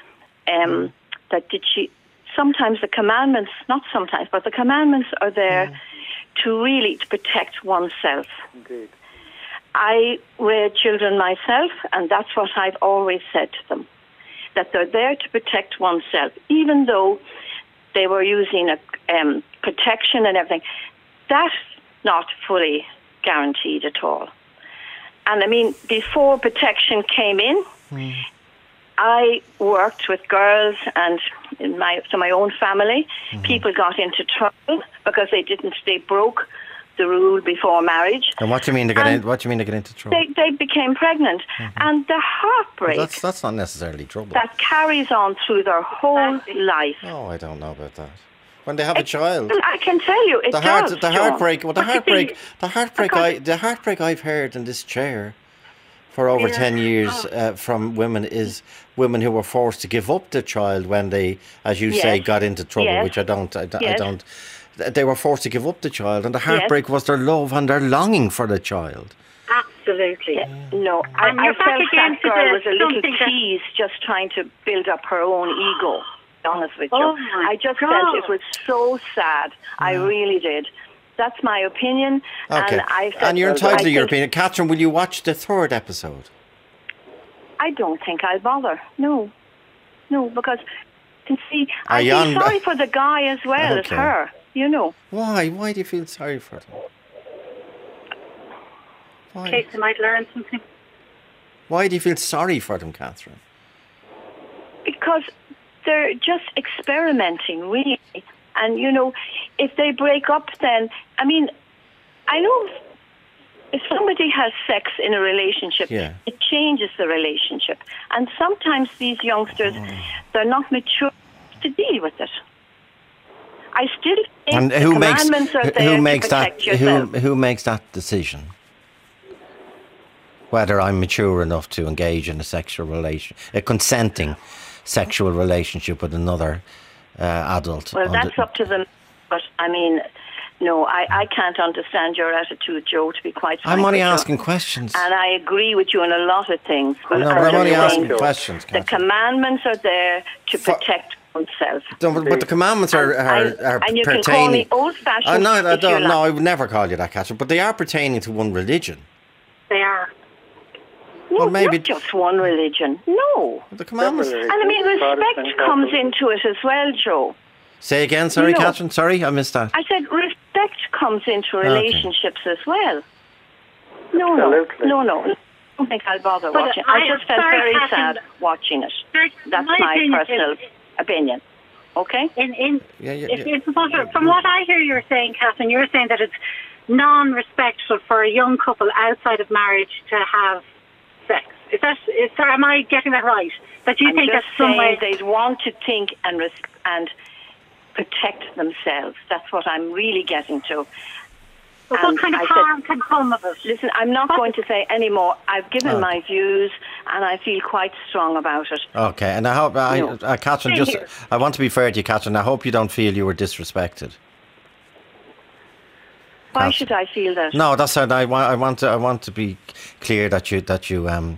that sometimes the commandments, not sometimes, but the commandments are there to protect oneself. Indeed. I reared children myself, and that's what I've always said to them, that they're there to protect oneself, even though they were using a protection and everything. That's not fully guaranteed at all. And I mean, before protection came in, I worked with girls, and in my own family, people got into trouble because they broke the rule before marriage. And what do you mean they get into trouble? They became pregnant, and the heartbreak. Well, that's not necessarily trouble. That carries on through their whole life. Oh, I don't know about that. When they have a child, I can tell you, the heartbreak. The heartbreak I've heard in this chair for over 10 years from women is women who were forced to give up their child when they, as you say, got into trouble, which I don't. They were forced to give up the child, and the heartbreak was their love and their longing for the child. Absolutely. No, I felt that girl was a little tease just trying to build up her own ego, to be honest with you. I just felt it was so sad. I really did. That's my opinion. Okay. And you're entitled to your opinion. Catherine, will you watch the third episode? I don't think I'll bother. No, because I feel sorry for the guy as well as her. You know. Why? Why do you feel sorry for them? In case they might learn something. Why do you feel sorry for them, Catherine? Because they're just experimenting, really. And, you know, if they break up, then, I mean, I know if somebody has sex in a relationship, it changes the relationship. And sometimes these youngsters, they're not mature to deal with it. I still think the commandments are there to protect yourself. Who makes that decision? Whether I'm mature enough to engage in a consenting sexual relationship with another adult. Well, that's up to them. But, I mean, no, I can't understand your attitude, Joe, to be quite frank. I'm only asking questions. And I agree with you on a lot of things. But I'm only asking questions, Catherine. The commandments are there to protect oneself. But the commandments are and you pertaining... can call me old-fashioned. No, I would never call you that, Catherine. But they are pertaining to one religion. They are. No, maybe not just one religion. No. The commandments. And I mean, respect comes into it as well, Joe. Say again, sorry, Catherine. Sorry, I missed that. I said respect comes into relationships as well. No. I don't think I'll bother watching. I just felt very sad watching it. That's my personal opinion. Okay? From what I hear you're saying, Catherine, you're saying that it's non-respectful for a young couple outside of marriage to have sex. Am I getting that right? That you think that's some way they'd want to think and protect themselves. That's what I'm really getting to. But what kind of harm can come of it? Listen, I'm not going to say any more. I've given my views, and I feel quite strong about it. Okay, and I hope, Catherine, I want to be fair to you, Catherine. I hope you don't feel you were disrespected. Why should I feel that? No, that's it. I want to be clear that you got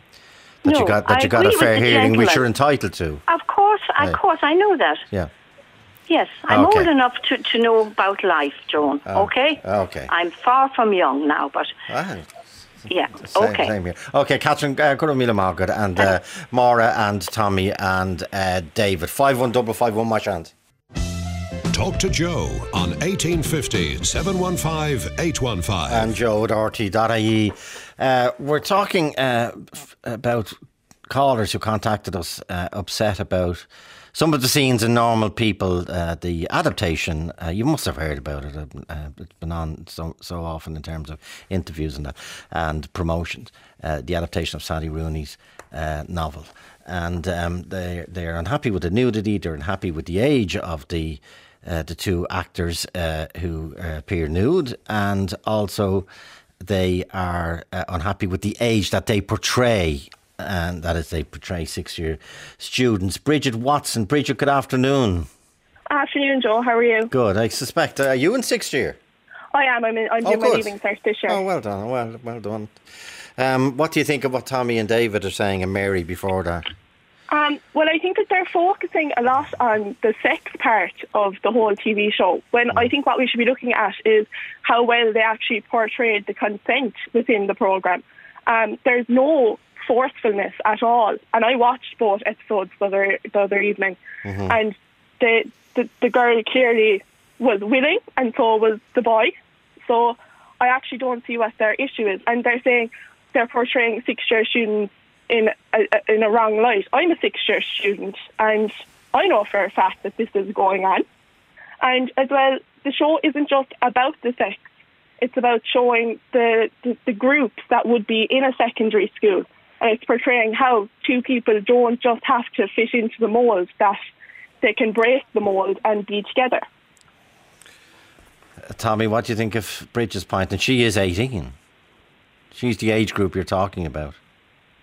a fair hearing, which you're entitled to. Of course, I know that. Yeah. Yes, I'm old enough to know about life, Joan. Okay. Okay. I'm far from young now, but. Yeah. Same here. Okay, Catherine, Gurumila Margaret and Maura and Tommy and David. 51551, my chance. Talk to Joe on 1850 715 815. And Joe at RT.ie. We're talking about callers who contacted us upset about some of the scenes in Normal People, the adaptation. You must have heard about it. It's been on so often in terms of interviews and that, and promotions. The adaptation of Sally Rooney's novel. And they're unhappy with the nudity. They're unhappy with the age of the two actors who appear nude, and also they are unhappy with the age that they portray, and that is, they portray 6-year students. Bridget Watson. Bridget, good afternoon. Afternoon, Joe. How are you? Good. I suspect, are you in 6th year? I am. I'm doing my leaving cert this year. Oh, well done. Well done. What do you think of what Tommy and David are saying, and Mary before that? Well, I think that they're focusing a lot on the sex part of the whole TV show, when I think what we should be looking at is how well they actually portrayed the consent within the programme. There's no forcefulness at all, and I watched both episodes the other evening, and the girl clearly was willing, and so was the boy. So I actually don't see what their issue is. And they're saying they're portraying 6-year students in a wrong light. I'm a 6-year student, and I know for a fact that this is going on. And as well, the show isn't just about the sex. It's about showing the groups that would be in a secondary school. And it's portraying how two people don't just have to fit into the mould, that they can break the mould and be together. Tommy, what do you think of Bridget's point? And she is 18. She's the age group you're talking about.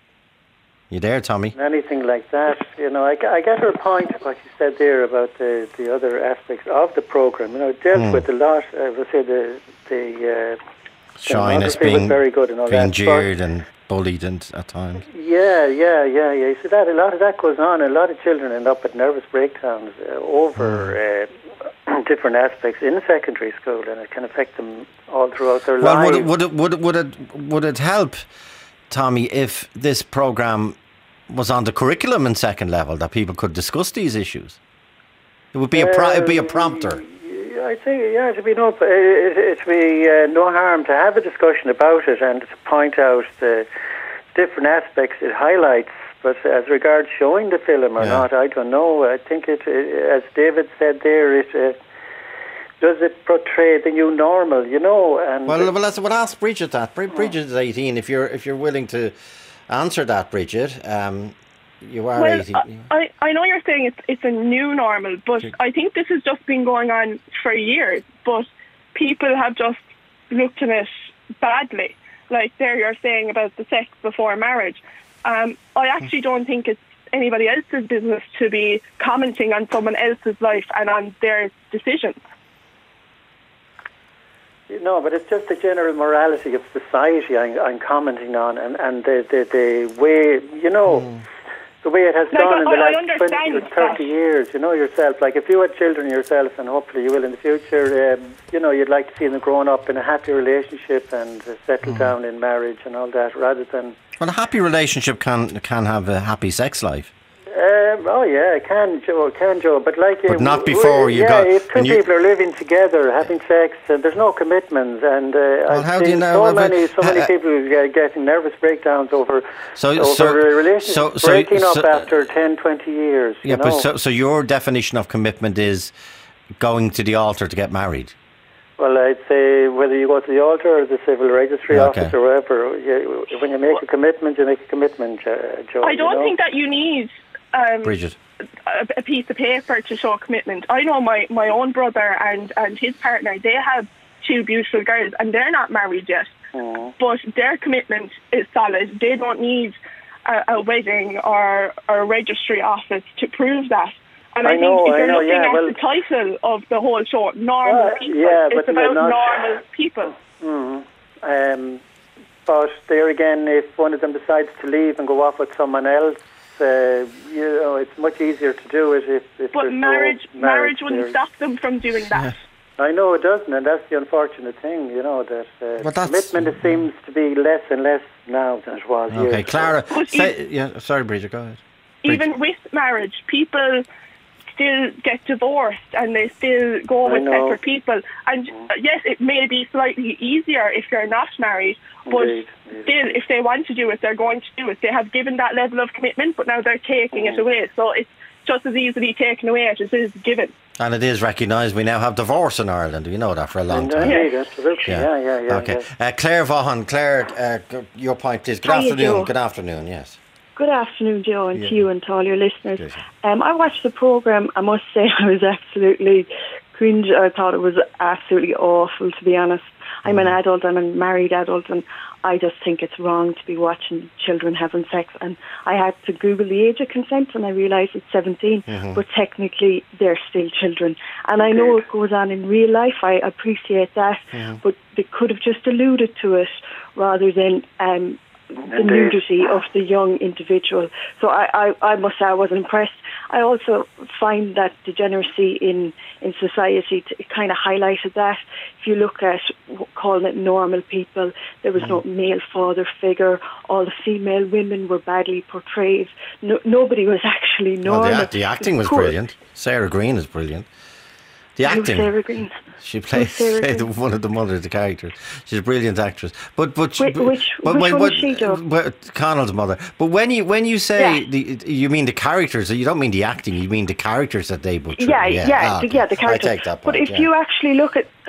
You there, Tommy? Anything like that. You know, I get her point, what she said there about the other aspects of the programme. You know, it dealt with a lot, I would say the shyness, being very good and all being jeered and bullied at times. Yeah. You see that a lot of that goes on. A lot of children end up with nervous breakdowns over different aspects in secondary school, and it can affect them all throughout their lives. Would it help, Tommy, if this programme was on the curriculum in second level, that people could discuss these issues? It would be it'd be a prompter. I think, it'd be no harm to have a discussion about it and to point out the different aspects it highlights. But as regards showing the film or not, I don't know. I think it as David said there, does it portray the new normal? You know, and we'll ask Bridget that. Bridget is 18. If you're willing to answer that, Bridget. You are 18. I know you're saying it's a new normal, but I think this has just been going on for years. But people have just looked at it badly. Like there you're saying about the sex before marriage. I actually don't think it's anybody else's business to be commenting on someone else's life and on their decisions. No, but it's just the general morality of society I'm commenting on, and the way, you know, the way it has gone in the last 20 to 30 years, you know yourself. Like if you had children yourself, and hopefully you will in the future, you know, you'd like to see them growing up in a happy relationship and settle down in marriage and all that, rather than... Well, a happy relationship can have a happy sex life. It can, Joe. But like, but not before you got. If two people are living together, having sex, and there's no commitments, and I've seen so many people getting nervous breakdowns over relationships breaking up after 10, 20 years. Yeah, but so your definition of commitment is going to the altar to get married. Well, I'd say whether you go to the altar or the civil registry office or wherever, when you make a commitment, you make a commitment, Joe. I don't think that you need Bridget, a piece of paper to show commitment. I know my own brother and his partner, they have two beautiful girls and they're not married yet. But their commitment is solid. They don't need a wedding or a registry office to prove that. And I think if you're looking at the title of the whole show, Normal People, it's about normal people. But there again, if one of them decides to leave and go off with someone else, you know, it's much easier to do it if but marriage wouldn't stop them from doing that. I know it doesn't, and that's the unfortunate thing, you know, that commitment seems to be less and less now than it was years ago. Clara, sorry, Bridget, go ahead. Even with marriage, people still get divorced and they still go with separate people. And yes, it may be slightly easier if you're not married, but still, if they want to do it, they're going to do it. They have given that level of commitment, but now they're taking it away. So it's just as easily taken away as it is given. And it is recognised. We now have divorce in Ireland. You know that for a long time. Absolutely. Yeah. Okay. Claire Vaughan. Claire, your point is. Good afternoon. Good afternoon, yes. Good afternoon, Joe, and to you and to all your listeners. I watched the programme. I must say I was absolutely cringe. I thought it was absolutely awful, to be honest. I'm an adult, I'm a married adult, and I just think it's wrong to be watching children having sex. And I had to Google the age of consent, and I realised it's 17, but technically they're still children. And I know it goes on in real life, I appreciate that, but they could have just alluded to it rather than... the nudity of the young individual. So I must say I wasn't impressed. I also find that degeneracy in society kind of highlighted that. If you look at calling it normal people, there was no male father figure. All the female women were badly portrayed. Nobody was actually normal. Well, the acting was brilliant. Sarah Greene is brilliant. The acting. Sarah Greene. She plays one of the mother of the characters. She's a brilliant actress. But which one is she, Joe? Connell's mother. But when you say you mean the characters, you don't mean the acting. You mean the characters that they portray. The characters. I take that point, but if you actually look at,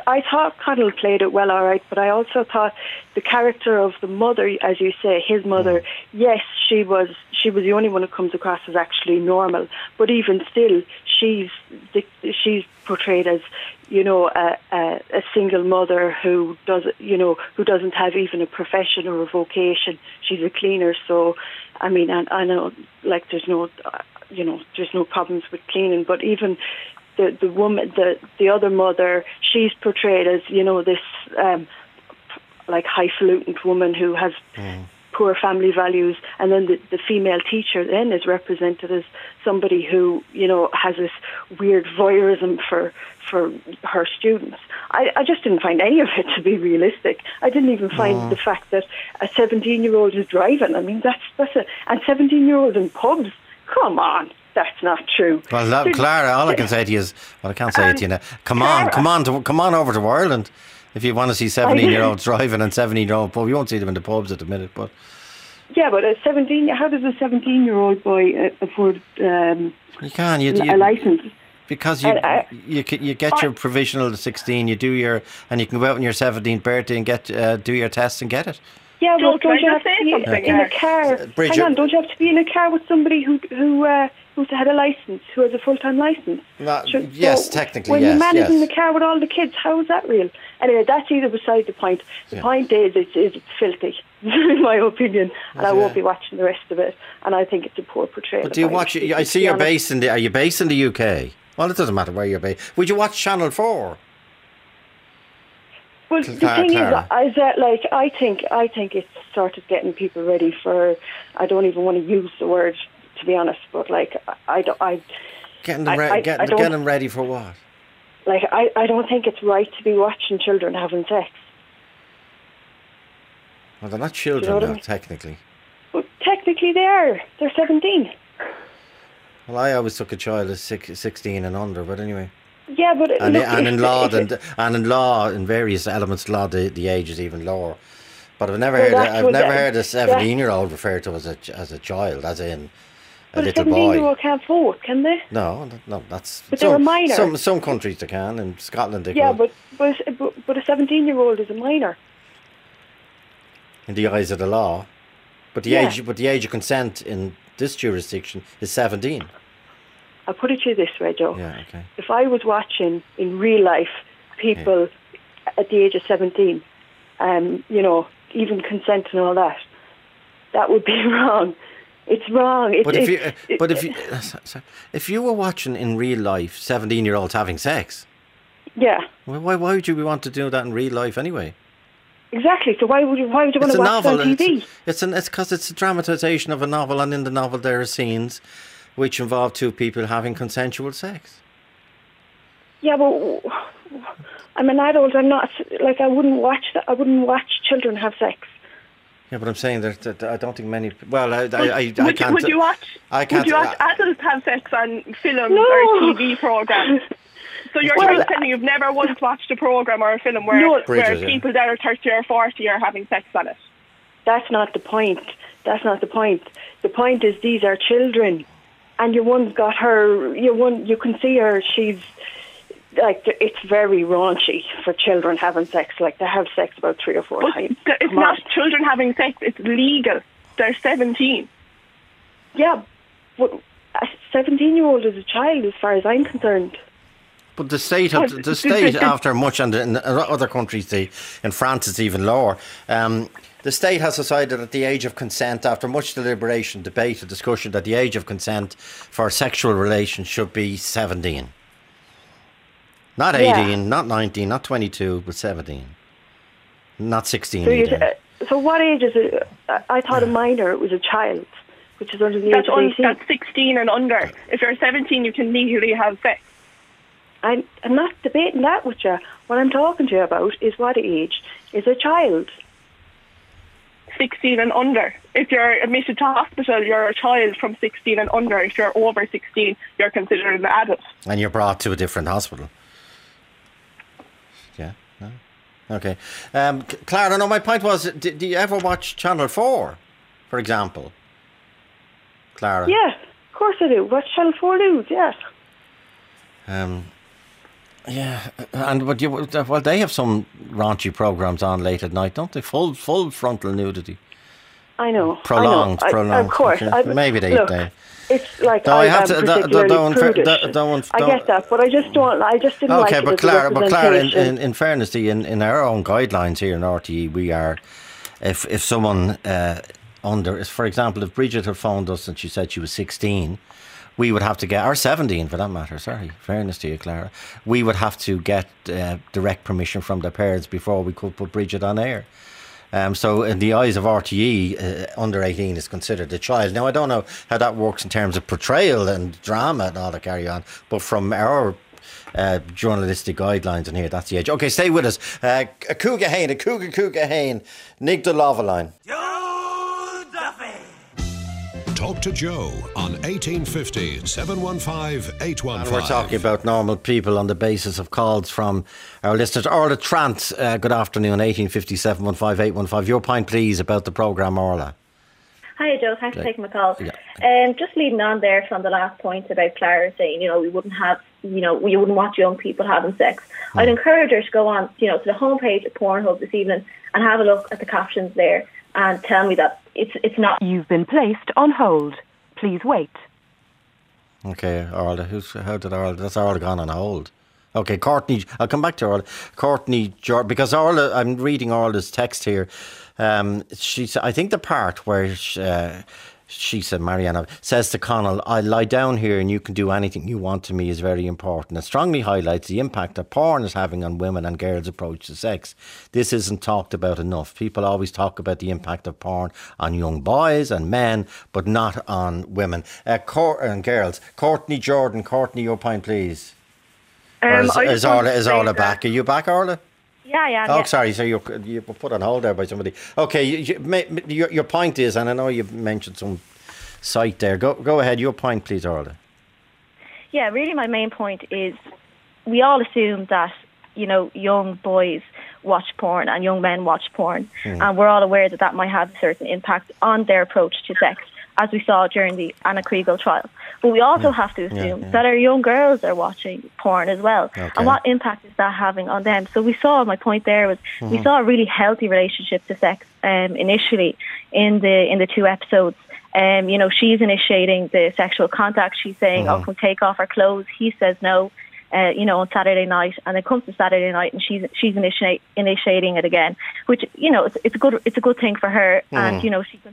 I thought Connell played it well, all right, but I also thought the character of the mother, as you say, his mother, yes, she was the only one who comes across as actually normal, but even still, she's portrayed as, you know, a single mother who doesn't have even a profession or a vocation. She's a cleaner, so I mean, I know, like, there's no problems with cleaning, but even the woman, the other mother, she's portrayed as, you know, this like highfalutin woman who has poor family values, and then the female teacher then is represented as somebody who, you know, has this weird voyeurism for her students. I just didn't find any of it to be realistic. I didn't even find the fact that a 17-year-old is driving. I mean, and 17-year-olds in pubs. Come on. That's not true. Well, Clara, all I can say to you is, well, I can't say it to you now. Come on over to Ireland if you want to see 17-year-olds driving and 17-year-old pub. You won't see them in the pubs at the minute, but yeah, but how does a 17-year-old boy afford a license? Because you get your provisional at 16, you can go out on your 17th birthday and get do your test and get it. Yeah, well, don't you have to be in a car? Bridget, hang on, don't you have to be in a car with somebody who's had a license, who has a full-time license? Yes, technically, when yes. When you're managing the car with all the kids, how is that real? Anyway, that's either beside the point. The point is, it's filthy, in my opinion, and I won't be watching the rest of it. And I think it's a poor portrayal. But do you watch? I see you're based in. Are you based in the UK? Well, it doesn't matter where you're based. Would you watch Channel 4? Well, the thing is that, like, I think it's sort of getting people ready for. I don't even want to use the word, to be honest, but like, getting them ready for what? Like, I don't think it's right to be watching children having sex. Well, they're not children now, technically. Well, technically they are. They're 17. Well, I always took a child as 16 and under, but anyway. Yeah, but in law, in various elements of law, the age is even lower. But I've never heard a 17-year-old referred to as a child, as in a little boy. But a 17-year-old can't vote, can they? No, that's. But they're a minor. Some countries they can. In Scotland they can. Yeah, but a 17-year-old is a minor. In the eyes of the law, but the age of consent in this jurisdiction is 17. I'll put it to you this way, Joe. Yeah, okay. If I was watching in real life people at the age of 17, you know, even consent and all that, that would be wrong. It's wrong. If you were watching in real life 17-year-olds having sex, yeah, well, why would you want to do that in real life anyway? Exactly. So why would you want to watch it on TV? It's because it's a dramatisation of a novel, and in the novel there are scenes which involve two people having consensual sex. Yeah, but I'm an adult. I'm not, like, I wouldn't watch that. I wouldn't watch children have sex. Yeah, but I'm saying that I don't think many. Well, I can't. Would you watch? I can't. Would you watch adults have sex on films or TV programs? So you're telling me you've never once watched a program or a film where people that are 30 or 40 are having sex on it? That's not the point. The point is these are children, and your one's got her. You can see her. She's like, it's very raunchy for children having sex. Like, they have sex about 3 or 4 times. It's not children having sex. It's legal. They're 17. Yeah, but a 17-year-old is a child, as far as I'm concerned. But the state, after much, and in other countries, in France it's even lower. The state has decided at the age of consent, after much deliberation, debate, and discussion, that the age of consent for sexual relations should be 17. Not 18, not 19, not 22, but 17. Not 16 either. So what age is it? I thought a minor, it was a child, which is under the age of 18. That's 16 and under. If you're 17, you can legally have sex. I'm not debating that with you. What I'm talking to you about is what age is a child. 16 and under. If you're admitted to hospital, you're a child from 16 and under. If you're over 16, you're considered an adult. And you're brought to a different hospital. Yeah. No? Okay. Clara, no, my point was, do you ever watch Channel 4, for example? Clara? Yeah, of course I do. Watch Channel 4 News, yes. Yeah, but they have some raunchy programs on late at night, don't they? Full frontal nudity. I know. Prolonged. Of course. Maybe they. It's like no, I have to. Don't. I get that, but I just don't. I just didn't like it. Okay, but Clara, in fairness to you, in our own guidelines here in RTE, we are, if someone for example, if Bridget had phoned us and she said she was 16, we would have to get, or 17 for that matter. Sorry, fairness to you, Clara, we would have to get direct permission from their parents before we could put Bridget on air. So in the eyes of RTE, under 18 is considered a child. Now, I don't know how that works in terms of portrayal and drama and all that carry on, but from our journalistic guidelines in here, that's the age. Okay, stay with us. A Cougar Hain, Nig de Loveline. Talk to Joe on 1850 715 815. And we're talking about normal people on the basis of calls from our listeners. Orla Trant, good afternoon, 1850 715 815. Your point, please, about the programme, Orla. Hi, Joe. Thanks for taking my call. Yeah. Just leading on there from the last point about Clara saying, we wouldn't watch young people having sex. I'd encourage her to go on, to the homepage of Pornhub this evening and have a look at the captions there and tell me that it's not. You've been placed on hold. Please wait. Okay, Orla. How did Orla? That's Orla gone on hold. Okay, Courtney. I'll come back to Orla. Courtney, because Orla, I'm reading Orla's text here. I think the part where she said, Mariana says to Connell, I lie down here and you can do anything you want to me is very important. It strongly highlights the impact that porn is having on women and girls' approach to sex. This isn't talked about enough. People always talk about the impact of porn on young boys and men, but not on women and girls. Courtney Jordan, your point, please. Is Orla back? Are you back, Orla? Yeah. Oh, sorry. So you were put on hold there by somebody. Okay, your point is, and I know you've mentioned some site there. Go ahead. Your point, please, Orla. Yeah, really, my main point is we all assume that young boys watch porn and young men watch porn, and we're all aware that might have a certain impact on their approach to sex, as we saw during the Anna Kriegel trial. But we also have to assume that our young girls are watching porn as well. Okay. And what impact is that having on them? So we saw, my point there was, we saw a really healthy relationship to sex initially in the two episodes. She's initiating the sexual contact. She's saying, "Oh, can we take off our clothes?" He says no. On Saturday night, and it comes to Saturday night, and she's initiating it again, which it's a good thing for her, and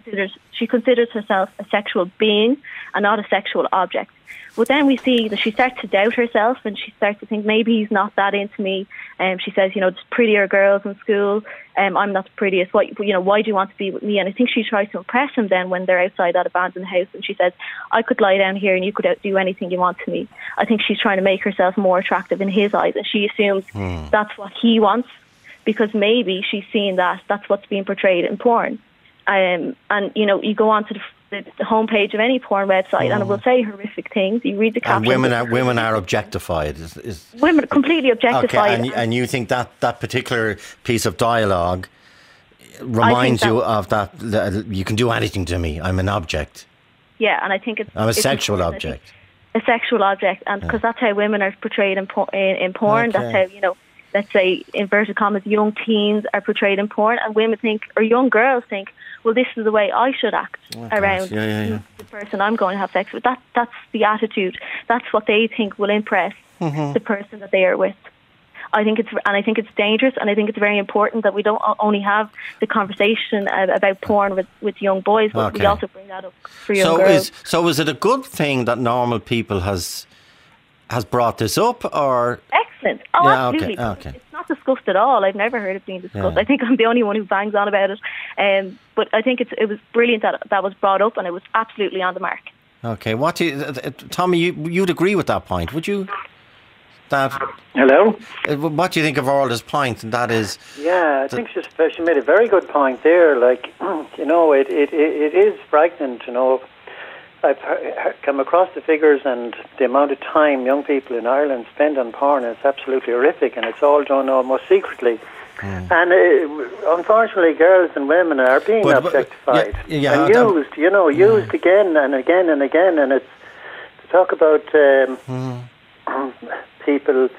she considers herself a sexual being and not a sexual object. But then we see that she starts to doubt herself, and she starts to think maybe he's not that into me. She says, there's prettier girls in school. I'm not the prettiest. Why do you want to be with me? And I think she tries to impress him then when they're outside that abandoned house, and she says, I could lie down here and you could do anything you want to me. I think she's trying to make herself more attractive in his eyes, and she assumes that's what he wants, because maybe she's seeing that's what's being portrayed in porn. And you go on to the homepage of any porn website, and it will say horrific things. You read the captions. And women are objectified. Women are completely objectified. Okay, and you think that particular piece of dialogue reminds you of that you can do anything to me. I'm an object. Yeah, and I think I'm a sexual object. A sexual object, and because that's how women are portrayed in porn. Okay. That's how let's say, inverted commas, young teens are portrayed in porn, and women think, or young girls think, well, this is the way I should act around the person I'm going to have sex with. That's the attitude. That's what they think will impress the person that they are with. I think it's dangerous, and I think it's very important that we don't only have the conversation about porn with young boys, but we also bring that up for young girls. So is it a good thing that Normal People has brought this up, or? Excellent. Oh, absolutely. Okay. It's not discussed at all. I've never heard it being discussed. Yeah. I think I'm the only one who bangs on about it. But I think it was brilliant that was brought up, and it was absolutely on the mark. Okay. What do you, Tommy, you'd agree with that point, would you? Hello? What do you think of Orla's point? And that is... Yeah, I think she made a very good point there. Like, it is frightening to know. I've come across the figures, and the amount of time young people in Ireland spend on porn is absolutely horrific, and it's all done almost secretly. And unfortunately, girls and women are being objectified and used again and again and again. And it's to talk about people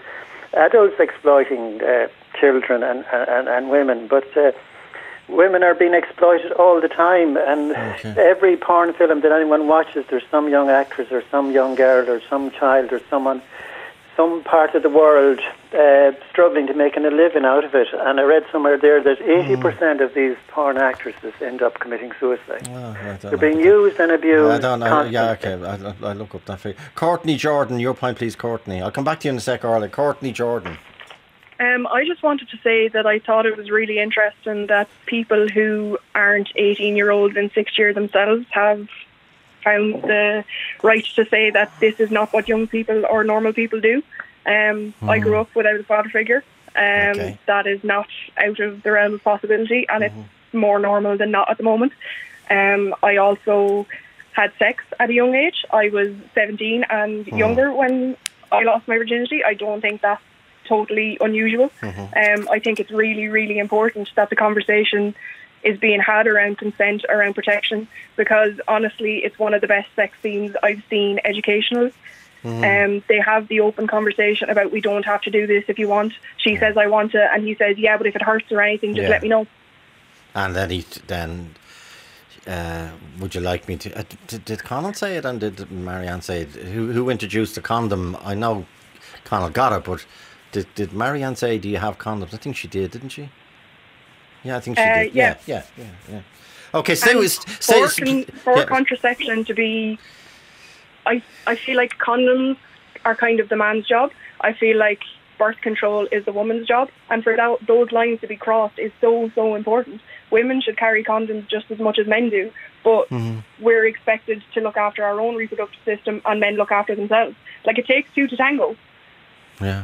adults exploiting children and women, but women are being exploited all the time, and every porn film that anyone watches, there's some young actress or some young girl or some child or someone, some part of the world struggling to making a living out of it. And I read somewhere there that 80% of these porn actresses end up committing suicide. They're being used and abused. I don't know. Yeah, okay. I'll look up that figure. Courtney Jordan, your point, please, Courtney. I'll come back to you in a sec, Orla. Courtney Jordan. I just wanted to say that I thought it was really interesting that people who aren't 18-year-olds and 6-year themselves have found the right to say that this is not what young people or normal people do. I grew up without a father figure. That is not out of the realm of possibility, and it's more normal than not at the moment. I also had sex at a young age. I was 17 and younger when I lost my virginity. I don't think that's totally unusual. I think it's really, really important that the conversation is being had around consent, around protection, because honestly, it's one of the best sex scenes I've seen educational. They have the open conversation about, we don't have to do this if you want. She says, I want to, and he says, yeah, but if it hurts or anything, just let me know. And then would you like me to... did Conall say it and did Marianne say it? Who introduced the condom? I know Conall got it, but did Marianne say, do you have condoms? I think she did, didn't she? Yeah, I think she did. Yeah. Okay, for contraception to be... I feel like condoms are kind of the man's job. I feel like birth control is the woman's job. And for those lines to be crossed is so, so important. Women should carry condoms just as much as men do. But we're expected to look after our own reproductive system and men look after themselves. Like, it takes two to tango. Yeah.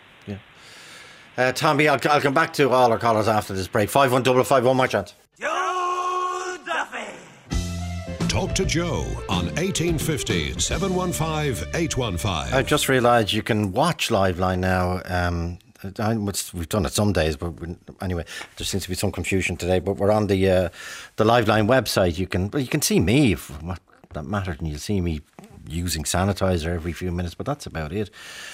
Tommy, I'll come back to all our callers after this break. 51551, my chance. Talk to Joe on 1850 715 815. I just realised you can watch Liveline now. We've done it some days, but anyway, there seems to be some confusion today. But we're on the Liveline website. You can see me, if that mattered, and you'll see me using sanitizer every few minutes. But that's about it.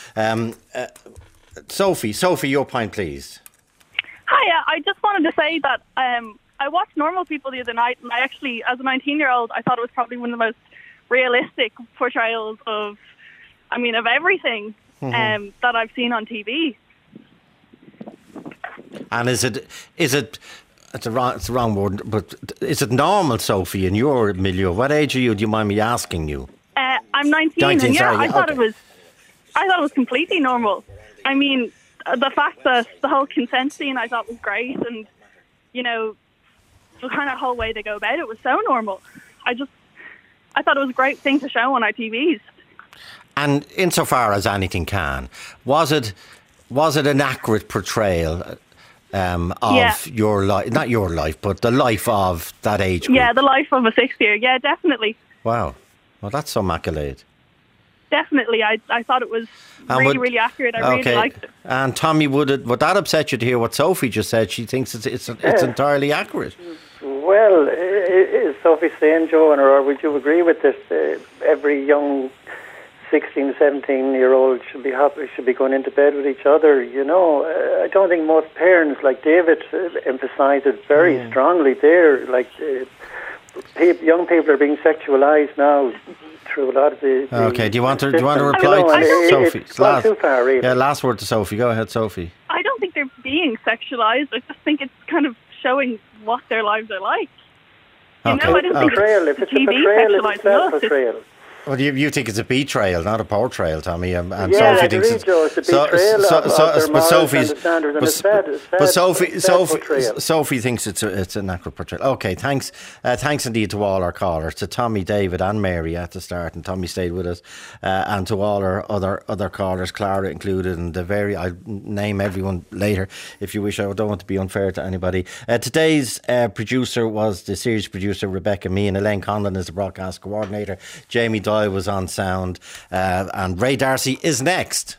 Sophie, your point, please. Hiya, I just wanted to say that I watched Normal People the other night, and I actually, as a 19-year-old, I thought it was probably one of the most realistic portrayals of everything that I've seen on TV. And is it it's the wrong word, but is it normal, Sophie, in your milieu? What age are you? Do you mind me asking you? I'm 19, and I thought it was completely normal. I mean, the fact that the whole consent scene I thought was great, and the kind of whole way they go about it was so normal. I thought it was a great thing to show on our TVs. And insofar as anything can, was it an accurate portrayal of your life? Not your life, but the life of that age group? Yeah, the life of a 6-year. Yeah, definitely. Wow. Well, that's so immaculate. Definitely. I thought it was really accurate. I really liked it. And Tommy, would that upset you to hear what Sophie just said? She thinks it's entirely accurate. Well, is Sophie saying, Joe, or would you agree with this? Every young 16, 17-year-old should be going into bed with each other. I don't think most parents, like David, emphasise it very strongly there. Like, young people are being sexualised now through a lot of the... Okay, do you want to reply to Sophie? It's gone too far, really. Yeah, last word to Sophie. Go ahead, Sophie. I don't think they're being sexualised. I just think it's kind of showing what their lives are like. I don't think if it's a betrayal, it's self-betrayal. Well, you think it's a betrayal, not a portrayal, Tommy, and yeah, Sophie thinks it's a betrayal Sophie thinks it's an accurate portrayal. Okay, thanks indeed to all our callers, to Tommy, David, and Mary at the start, and Tommy stayed with us, and to all our other callers, Clara included, and I'll name everyone later if you wish. I don't want to be unfair to anybody. Today's producer was the series producer Rebecca Me, and Elaine Conlon is the broadcast coordinator. Jamie Doyle was on sound, and Ray Darcy is next.